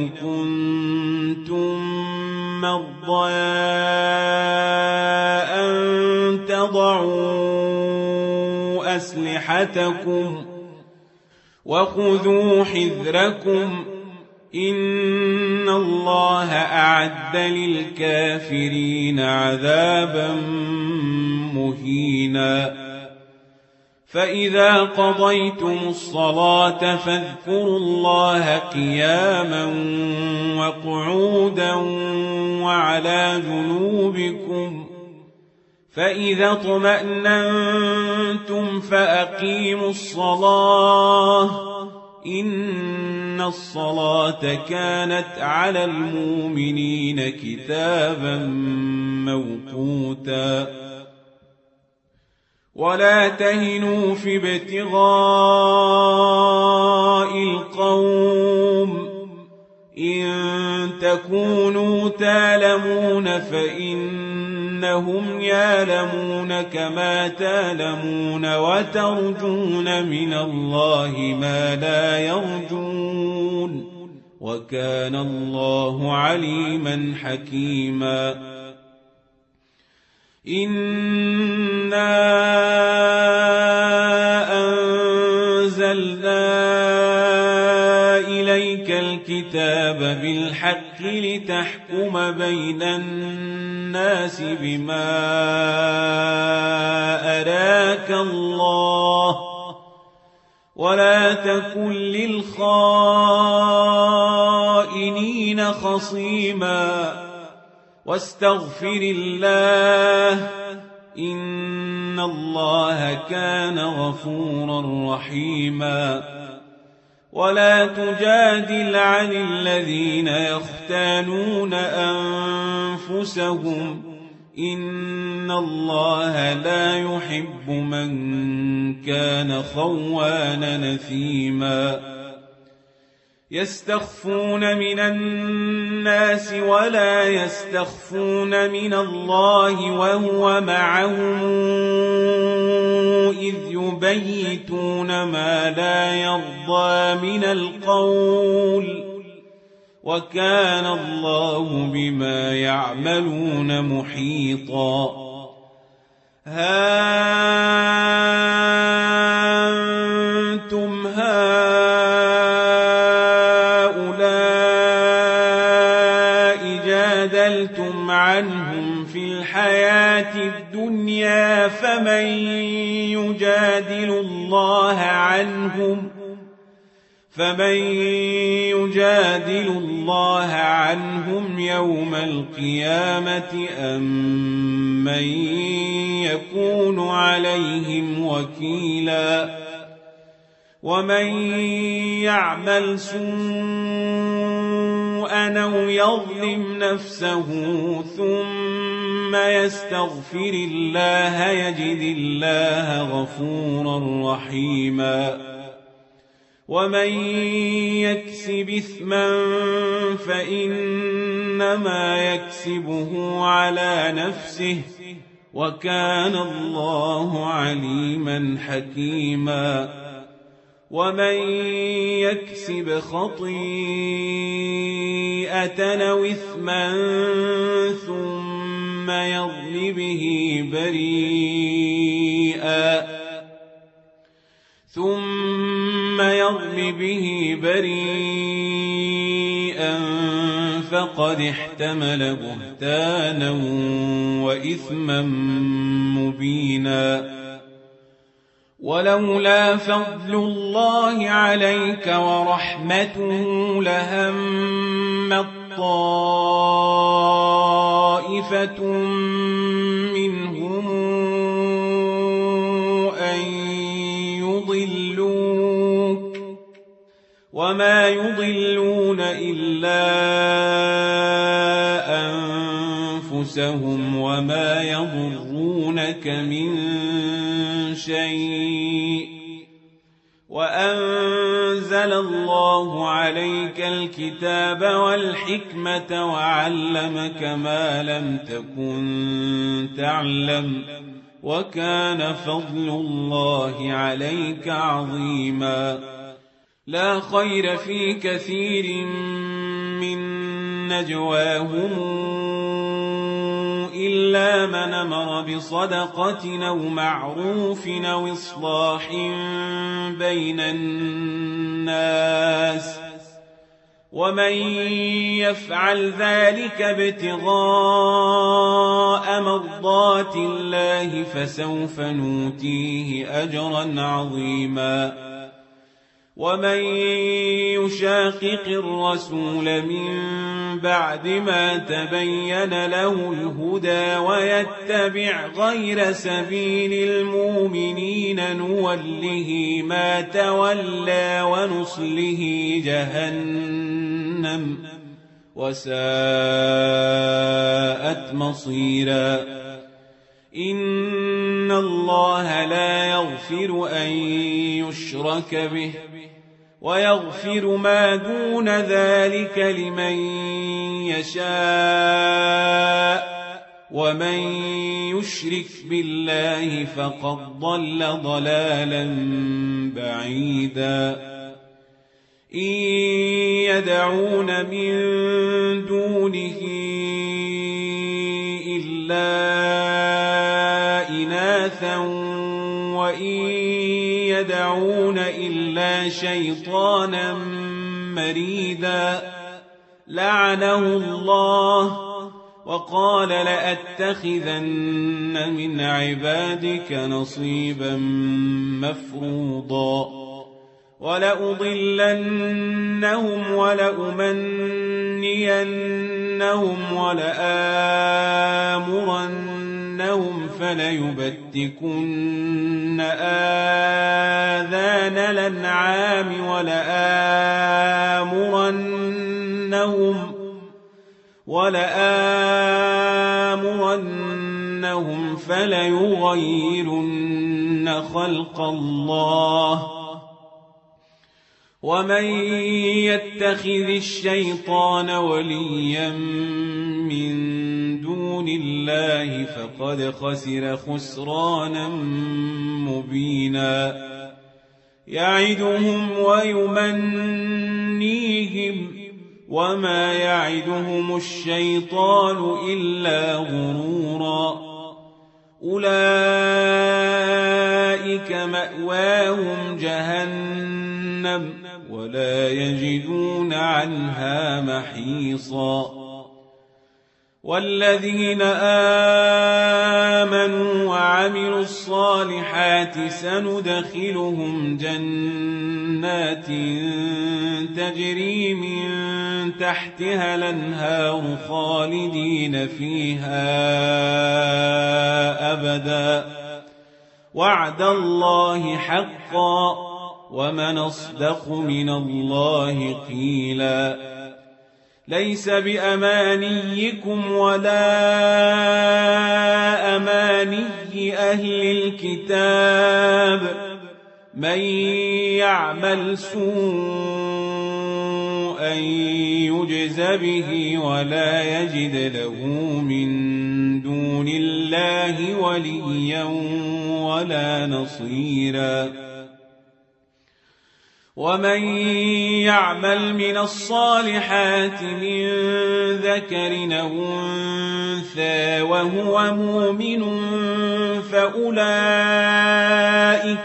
[SPEAKER 1] كنتم مرضى أن تضعوا أسلحتكم وخذوا حذركم إن الله أعد للكافرين عذابا مهينا فإذا قضيتم الصلاة فاذكروا الله قياما وقعودا وعلى جنوبكم فإذا اطمأننتم فأقيموا الصلاة إن الصلاة كانت على المؤمنين كتابا موقوتا ولا تهنوا في ابتغاء القوم إن تكونوا تالمون فإنهم يالمون كما تالمون وترجون من الله ما لا يرجون وكان الله عليما حكيما إنا أنزلنا إليك الكتاب بالحق لتحكم بين الناس بما أراك الله ولا تكن للخائنين خصيما واستغفر الله إن الله كان غفورا رحيما ولا تجادل عن الذين يختانون أنفسهم إن الله لا يحب من كان خوانا نثيما يستخفون من الناس ولا يستخفون من الله وهو معهم إذ يبيتون ما لا يرضى من القول وكان الله بما يعملون محيطا ها أنتم هؤلاء جادلتم عنهم في الحياة الدنيا الدنيا فمن يجادل الله عنهم فمن يجادل الله عنهم يوم القيامة أم من يكون عليهم وكيلا ومن يعمل سوءا أو يظلم نفسه ثم يستغفر الله يجد الله غفورا رحيما ومن يكسب إثما فإنما يكسبه على نفسه وكان الله عليما حكيما ومن يكسب خطيئة أو إثما ثم يرم به بريئا ثم يرم به بريئا فقد احتمل بهتانا وإثما مبينا ولولا فضل الله عليك ورحمته لهمت طائفة منهم أن يضلوك وما يضلون إلا أنفسهم وما يضرونك من شيء وأنزل الله عليك الكتاب والحكمة وعلمك ما لم تكن تعلم وكان فضل الله عليك عظيما لا خير في كثير من نجواهم إلا من أمر بصدقة أو معروف أو إصلاح بين الناس ومن يفعل ذلك ابتغاء مرضات الله فسوف نؤتيه أجرا عظيما ومن يشاقق الرسول من بعد ما تبين له الهدى ويتبع غير سبيل المؤمنين نوله ما تولى ونصله جهنم وساءت مصيرا إن الله لا يغفر أن يشرك به ويغفر ما دون ذلك لمن يشاء ومن يشرك بالله فقد ضل ضلالا بعيدا إن يدعون من دونه إلا إناثا وإن يدعون إلا شيطانا مريدا لعنه الله وقال لأتخذن من عبادك نصيبا مفروضا ولأضلنهم ولأمنينهم ولآمرنهم فليبتكن آذان الأنعام ولآمرنهم ولآمرنهم فليغيرن خلق الله ومن يتخذ الشيطان وليا من دون الله فقد خسر خسرانا مبينا يعدهم ويمنيهم وما يعدهم الشيطان إلا غرورا أولئك مأواهم جهنم ولا يجدون عنها محيصا والذين آمنوا وعملوا الصالحات سندخلهم جنات تجري من تحتها الأنهار خالدين فيها أبدا وعد الله حقا ومن أصدق من الله قيلا ليس بأمانيكم ولا أماني أهل الكتاب من يعمل سوءا يجز به ولا يجد له من دون الله وليا ولا نصيرا ومن يعمل من الصالحات من ذكر أو أنثى وهو مؤمن فأولئك,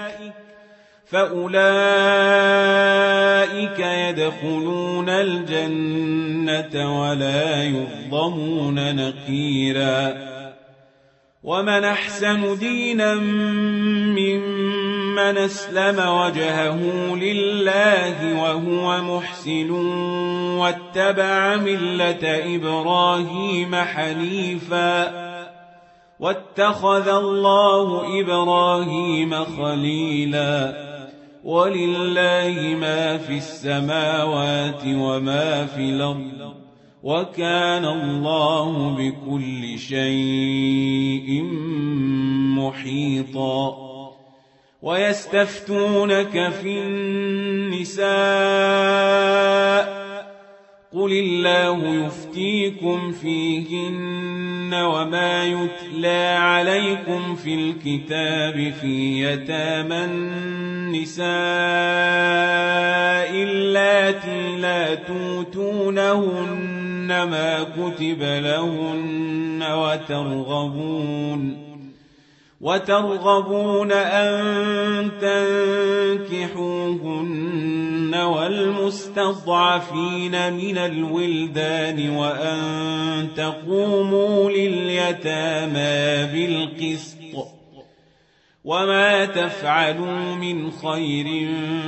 [SPEAKER 1] فأولئك يدخلون الجنة ولا يظلمون نقيرا ومن أحسن دينا ممن أسلم وجهه لله وهو محسن واتبع ملة إبراهيم حنيفا واتخذ الله إبراهيم خليلا ولله ما في السماوات وما في الأرض وكان الله بكل شيء محيطا ويستفتونك في النساء قل الله يفتيكم فيهن وما يتلى عليكم في الكتاب في يتامى النساء اللاتي لا توتونهن ما كتب لهن وترغبون وترغبون أن تنكحوهن والمستضعفين من الولدان وأن تقوموا لليتامى بالقسط وما تفعلوا من خير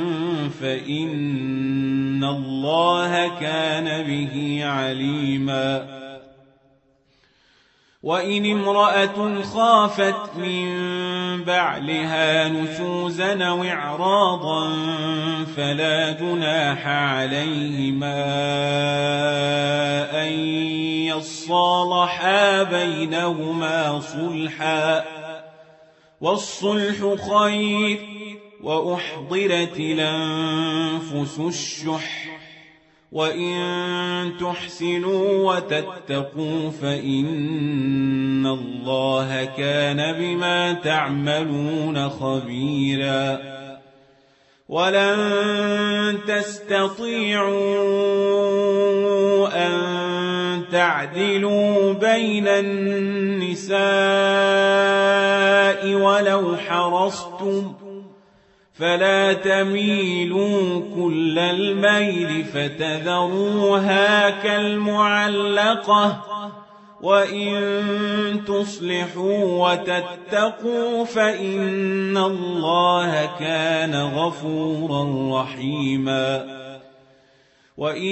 [SPEAKER 1] فإن الله كان به عليما وإن امرأة خافت من بعلها نشوزا أو إعراضا فلا جناح عليهما أن يصالحا بينهما صلحا والصلح خير وأحضرت الأنفس الشح وإن تحسنوا وتتقوا فإن الله كان بما تعملون خبيرا ولن تستطيعوا أن تعدلوا بين النساء ولو حرصتم فلا تميلوا كل الميل فتذروها كالمعلقة وإن تصلحوا وتتقوا فإن الله كان غفورا رحيما وإن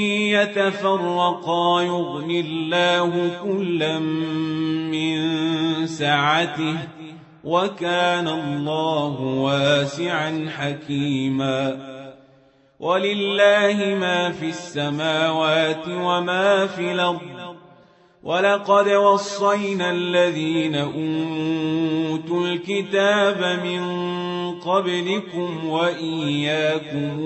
[SPEAKER 1] يتفرقا يغن الله كلا من سعته وكان الله واسعا حكيما ولله ما في السماوات وما في الأرض ولقد وصينا الذين أوتوا الكتاب من قبلكم وإياكم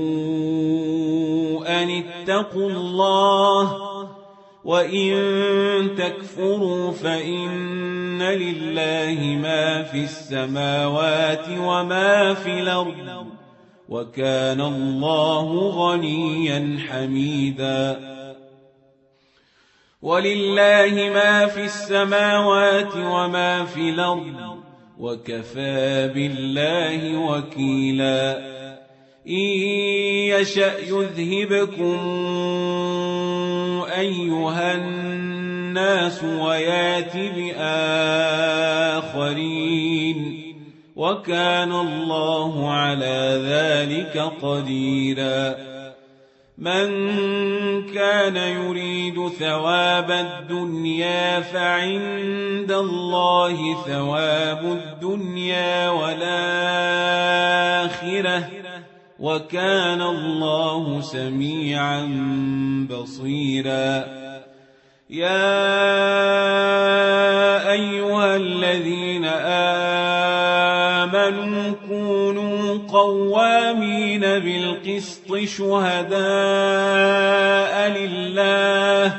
[SPEAKER 1] أن اتقوا الله وإن تكفروا فإن لله ما في السماوات وما في الأرض وكان الله غنيا حميدا ولله ما في السماوات وما في الأرض وكفى بالله وكيلا إن يشأ يذهبكم أيها الناس ويات بآخرين وكان الله على ذلك قديرا من كان يريد ثواب الدنيا فعند الله ثواب الدنيا والآخرة وكان الله سميعا بصيرا يا أيها الذين آمنوا كونوا قوامين بالقسط شهداء لله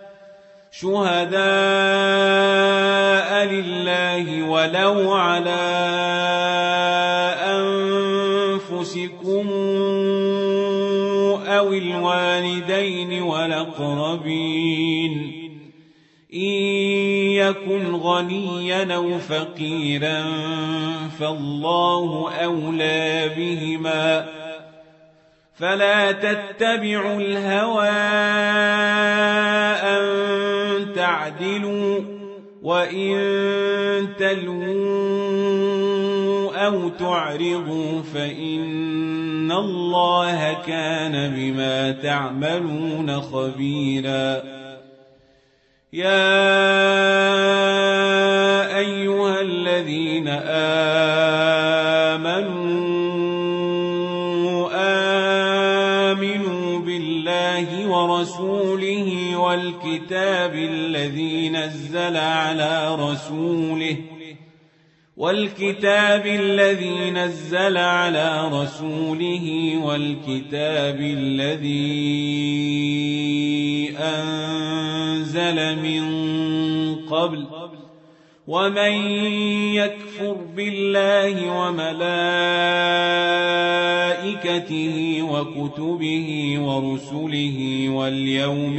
[SPEAKER 1] شهداء لله ولو على أنفسكم أو الوالدين والأقربين إن يكن غنيا أو فقيرا فالله أولى بهما فلا تتبعوا الهوى أن تعدلوا وإن تلووا أو تعرضوا فإن الله كان بما تعملون خبيرا يا أيها الذين آمنوا آمنوا بالله ورسوله والكتاب الذي نزل على رسوله والكتاب الذي نزل على رسوله والكتاب الذي أنزل من قبل ومن يكفر بالله وملائكته وكتبه ورسله واليوم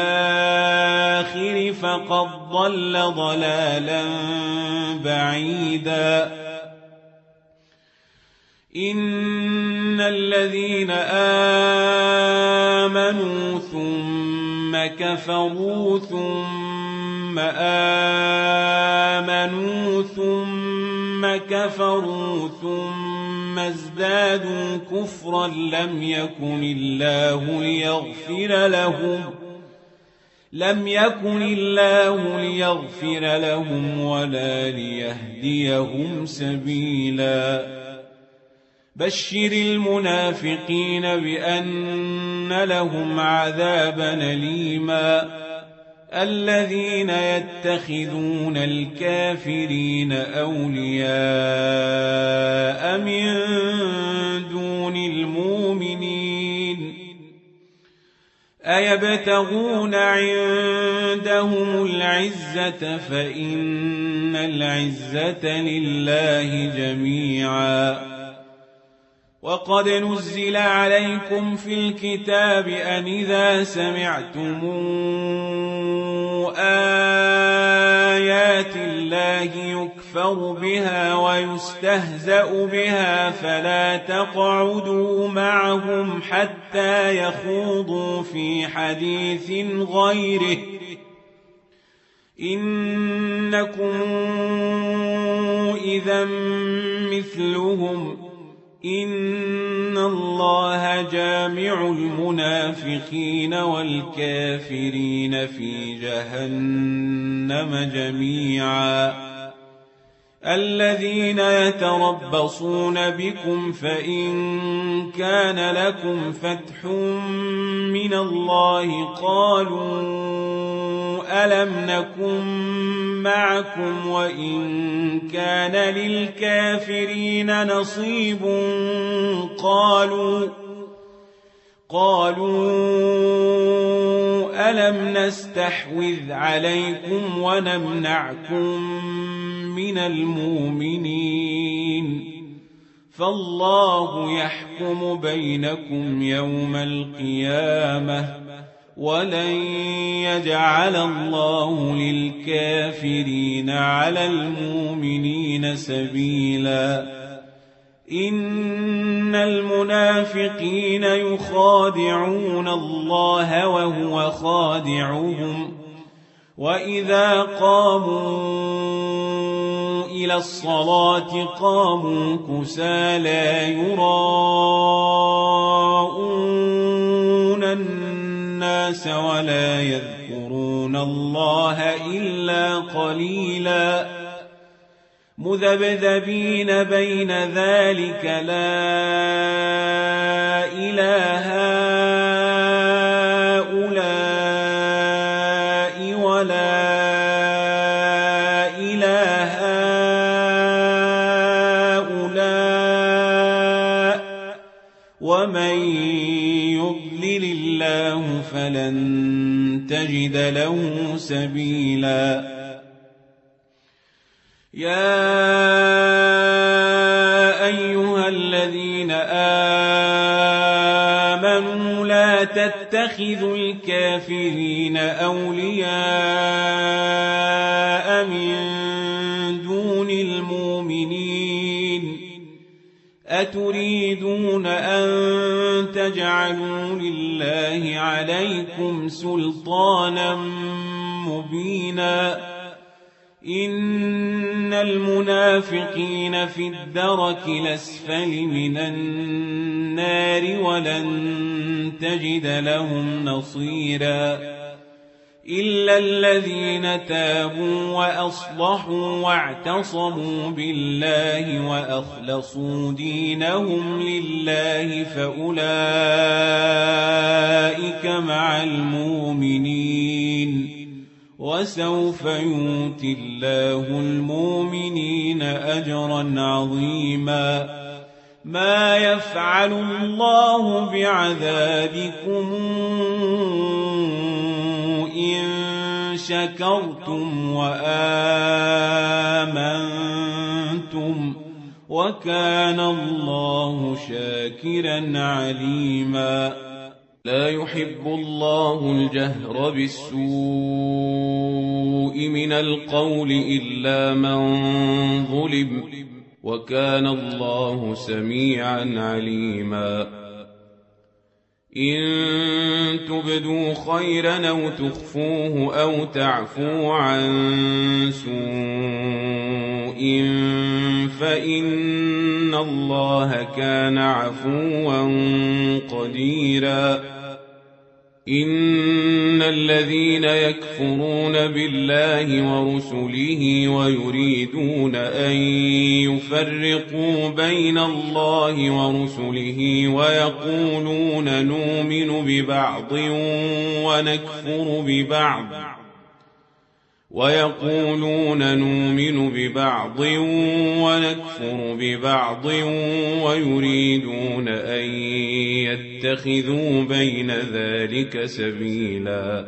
[SPEAKER 1] الآخر فقد ضل ضلالا بعيدا إن الذين آمنوا ثم كفروا ثم آمنوا ثم كفروا ثم ازدادوا كفرا لم يكن الله ليغفر لهم لم يكن الله ليغفر لهم ولا ليهديهم سبيلا بشر المنافقين بأن لهم عذابا أليما الذين يتخذون الكافرين أولياء من دون المؤمنين أيبتغون عندهم العزة فإن العزة لله جميعا وقد نزل عليكم في الكتاب أن إذا سمعتم آيات الله يكفر بها ويستهزأ بها فلا تقعدوا معهم حتى يخوضوا في حديث غيره إنكم إذا مثلهم إن الله جامع المنافقين والكافرين في جهنم جميعا الذين يتربصون بكم فإن كان لكم فتح من الله قالوا ألم نكن معكم وإن كان للكافرين نصيب قالوا قالوا ألم نستحوذ عليكم ونمنعكم من المؤمنين فالله يحكم بينكم يوم القيامة ولن يجعل الله للكافرين على المؤمنين سبيلا إن المنافقين يخادعون الله وهو خادعهم وإذا قاموا إلى الصلاة قاموا كسالى يراءون الناس ولا يذكرون الله إلا قليلا مذبذبين بين ذلك لا إله هؤلاء ولا إله هؤلاء ومن يضلل الله فلن تجد له سبيلا يا أيها الذين آمنوا لا تتخذوا الكافرين أولياء من دون المؤمنين أتريدون أن تجعلوا لله عليكم سلطانا مبينا إن المنافقين في الدرك الأسفل من النار ولن تجد لهم نصيرا إلا الذين تابوا وأصلحوا واعتصموا بالله وأخلصوا دينهم لله فأولئك مع المؤمنين وسوف يؤتي الله المؤمنين أجرا عظيما ما يفعل الله بعذابكم إن شكرتم وآمنتم وكان الله شاكرا عليما لا يحب الله الجهر بالسوء من القول إلا من ظلم وكان الله سميعا عليما إن تبدوا خيرا أو تخفوه أو تعفوا عن سوء فإن الله كان عفوا قديرا إن الذين يكفرون بالله ورسله ويريدون أن يفرقوا بين الله ورسله ويقولون نؤمن ببعض ونكفر ببعض ويقولون نؤمن ببعض ونكفر ببعض ويريدون أن يتخذوا بين ذلك سبيلا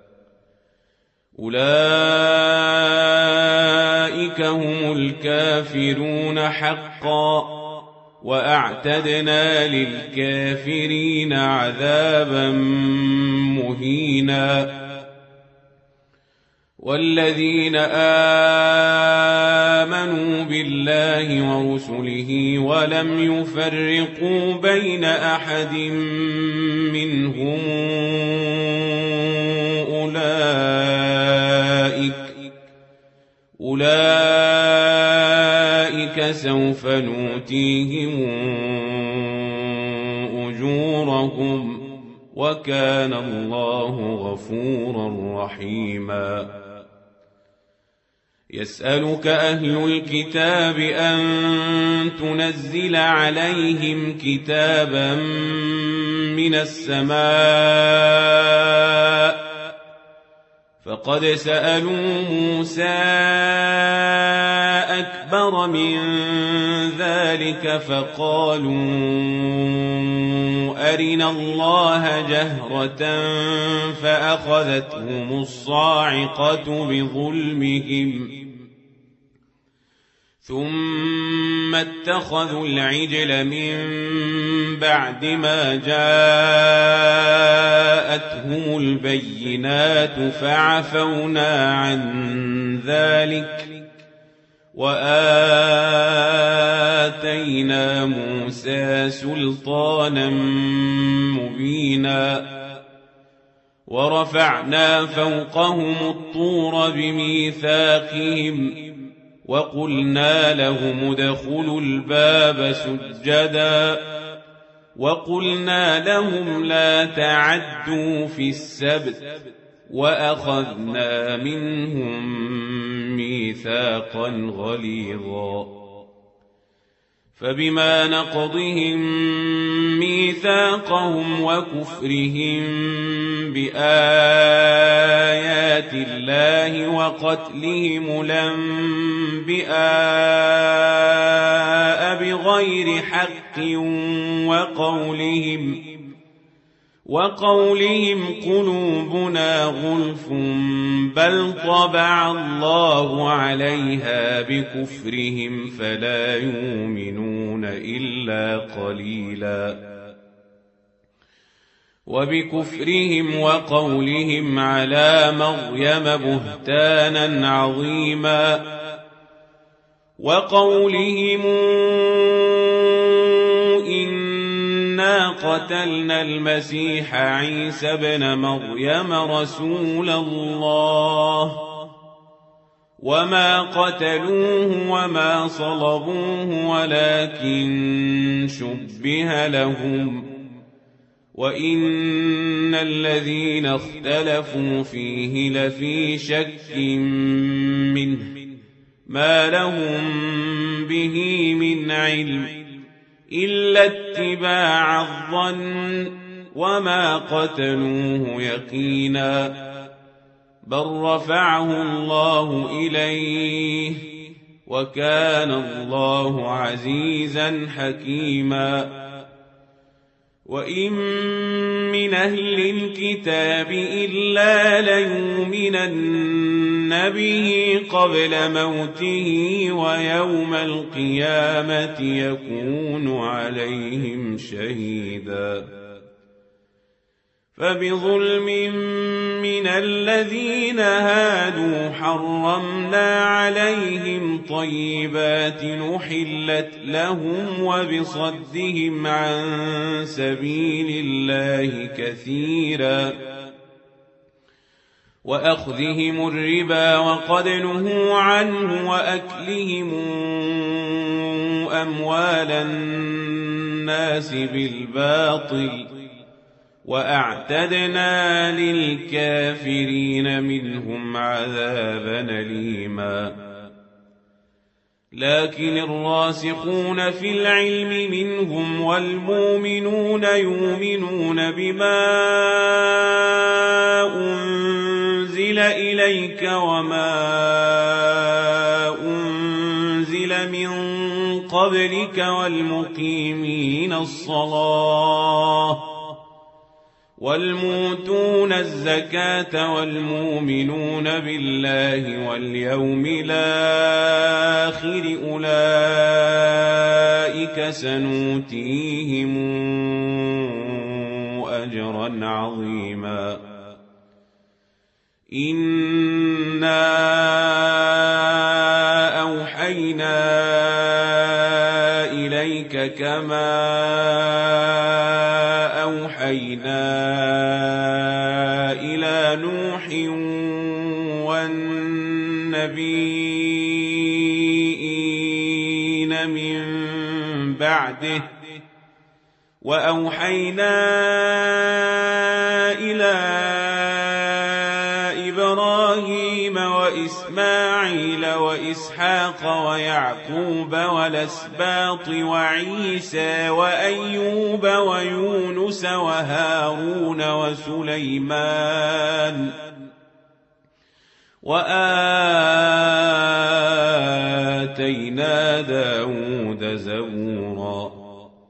[SPEAKER 1] أولئك هم الكافرون حقا وأعتدنا للكافرين عذابا مهينا والذين آمنوا بالله ورسله ولم يفرقوا بين أحد منهم أولئك أولئك سوف نؤتيهم أجورهم وكان الله غفورا رحيما يسألك أهل الكتاب أن تنزل عليهم كتابا من السماء فقد سألوا موسى أكبر من ذلك فقالوا أرنا الله جهرة فأخذتهم الصاعقة بظلمهم ثم اتخذوا العجل من بعد ما جاءتهم البينات فعفونا عن ذلك وآتينا موسى سلطانا مبينا ورفعنا فوقهم الطور بميثاقهم وقلنا لهم ادخلوا الباب سجدا وقلنا لهم لا تعدوا في السبت وأخذنا منهم ميثاقا غليظا فبما نقضهم ميثاقهم وكفرهم بآيات الله وقتلهم الأنبياء بغير حق وقولهم وقولهم قلوبنا غلف بل طبع الله عليها بكفرهم فلا يؤمنون إلا قليلا وبكفرهم وقولهم على مريم بهتانا عظيما وقولهم إنا قتلنا المسيح عيسى ابن مريم رسول الله وما قتلوه وما صلبوه ولكن شبه لهم وإن الذين اختلفوا فيه لفي شك منه ما لهم به من علم إلا اتباع الظن وما قتلوه يقينا بل رفعه الله إليه وكان الله عزيزا حكيما وإن من أهل الكتاب إلا ليؤمنن به قبل موته ويوم القيامة يكون عليهم شهيدا فبظلم من الذين هادوا حرمنا عليهم طيبات أحلت لهم وبصدهم عن سبيل الله كثيرا وأخذهم الربا وقد نهوا عنه وأكلهم أموال الناس بالباطل وأعتدنا للكافرين منهم عذابا أليما لكن الراسخون في العلم منهم والمؤمنون يؤمنون بما أنزل إليك وما أنزل من قبلك والمقيمين الصلاة والموتون الزكاة والمؤمنون بالله واليوم الآخر أولئك سنؤتيهم أجرا عظيما إنا أوحينا إليك كما أوحينا إلى نوح والنبيين من بعده وأوحينا إلى إبراهيم وإسماعيل وإسحاق ويعقوب والأسباط وعيسى وأيوب ويونس وهارون وسليمان وآتينا داود زبورا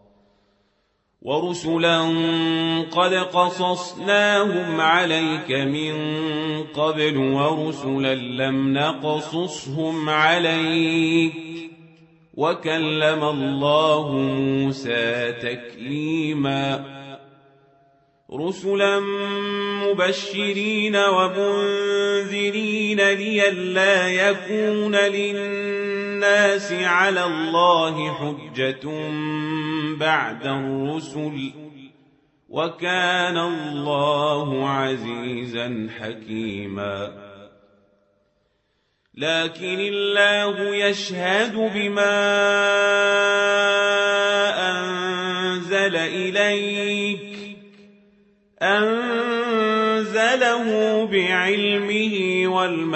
[SPEAKER 1] ورسلا قد قصصناهم عليك من قبل ورسلا لم نقصصهم عليك وكلم الله موسى تكليما رسلا مبشرين ومنذرين لئلا يكون للناس على الله حجة بعد الرسل وكان الله عزيزا حكيما لكن الله يشهد بما أنزل إليك أنزله بعلمه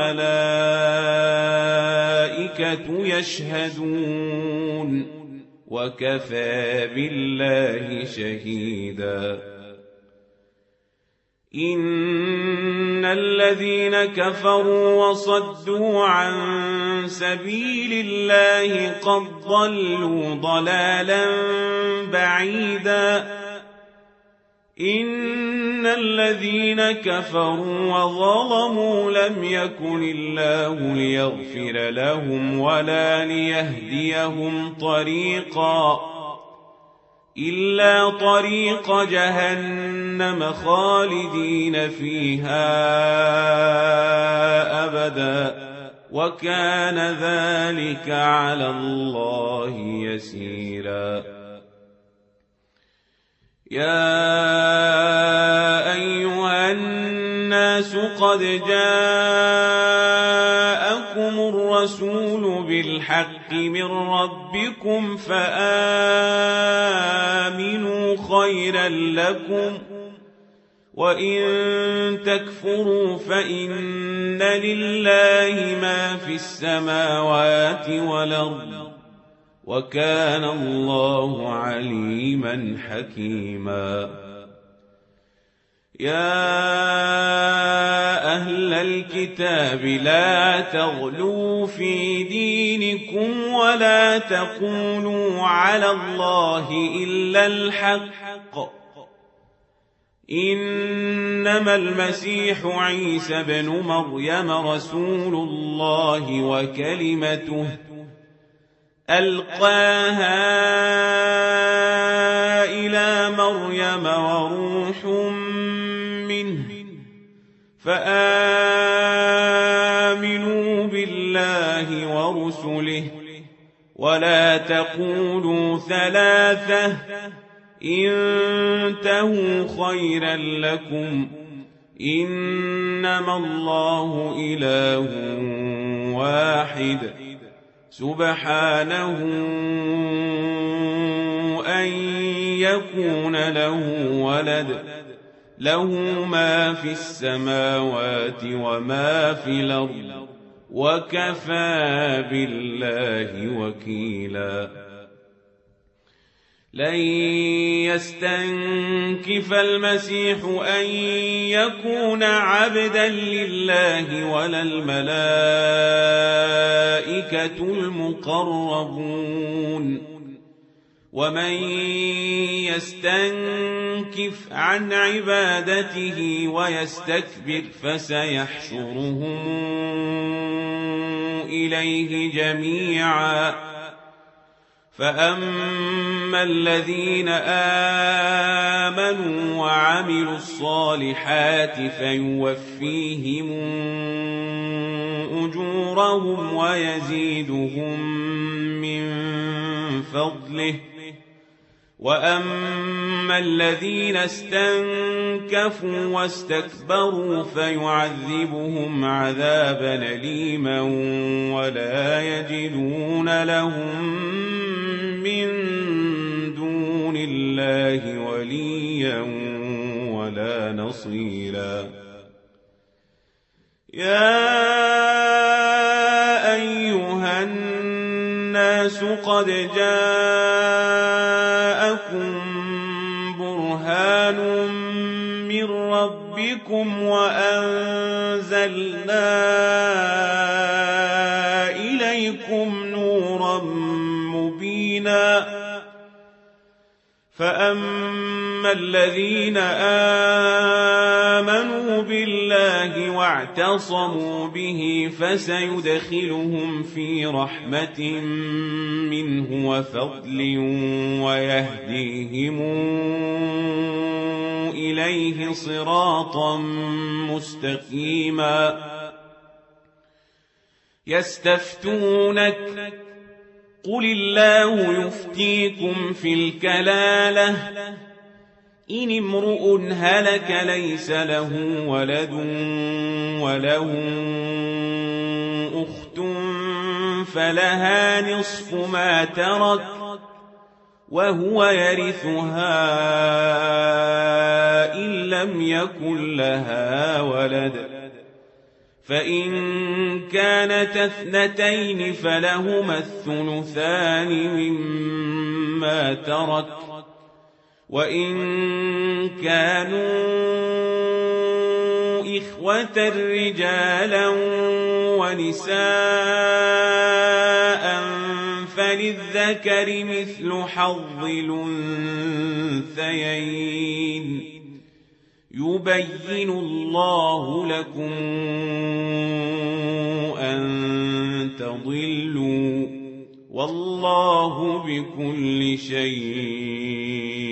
[SPEAKER 1] والملائكة يشهدون وكفى بالله شهيدا إن الذين كفروا وصدوا عن سبيل الله قد ضلوا ضلالا بعيدا إن الذين كفروا وظلموا لم يكن الله ليغفر لهم ولا ليهديهم طريقا إلا طريق جهنم خالدين فيها أبدا وكان ذلك على الله يسيرا يا أيها الناس قد جاءكم الرسول بالحق من ربكم فآمنوا خيرا لكم وإن تكفروا فإن لله ما في السماوات والأرض وكان الله عليما حكيما يا أهل الكتاب لا تغلوا في دينكم ولا تقولوا على الله إلا الحق إنما المسيح عيسى بن مريم رسول الله وكلمته ألقاها إلى مريم وروح منه فآمنوا بالله ورسله ولا تقولوا ثلاثة انتهوا خيرا لكم إنما الله إله واحد سبحانه أن يكون له ولد له ما في السماوات وما في الأرض وكفى بالله وكيلا لن يستنكف المسيح أن يكون عبدا لله ولا الملائكة المقربون ومن يستنكف عن عبادته ويستكبر فسيحشرهم إليه جميعا فأما الذين آمنوا وعملوا الصالحات فيوفيهم أجورهم ويزيدهم من فضله وأما الذين استنكفوا واستكبروا فيعذبهم عذابا أليما ولا يجدون لهم من دون الله وليا ولا نصيرا يا أيها الناس قد جاءكم برهان من ربكم وأنزلنا إليكم نورا مبينا فأما الذين آمنوا بالله واعتصموا به فسيدخلهم في رحمة منه وفضل ويهديهم إليه صراطا مستقيما يستفتونك قل الله يفتيكم في الكلالة إن امرؤ هلك ليس له ولد وله أخت فلها نصف ما ترك وهو يرثها إن لم يكن لها ولد فإن كانت اثنتين فلهما الثلثان مما ترك وإن كانوا إخوة رجالا ونساء فللذكر مثل حظ الأنثيين يبين الله لكم أن تضلوا والله بكل شيء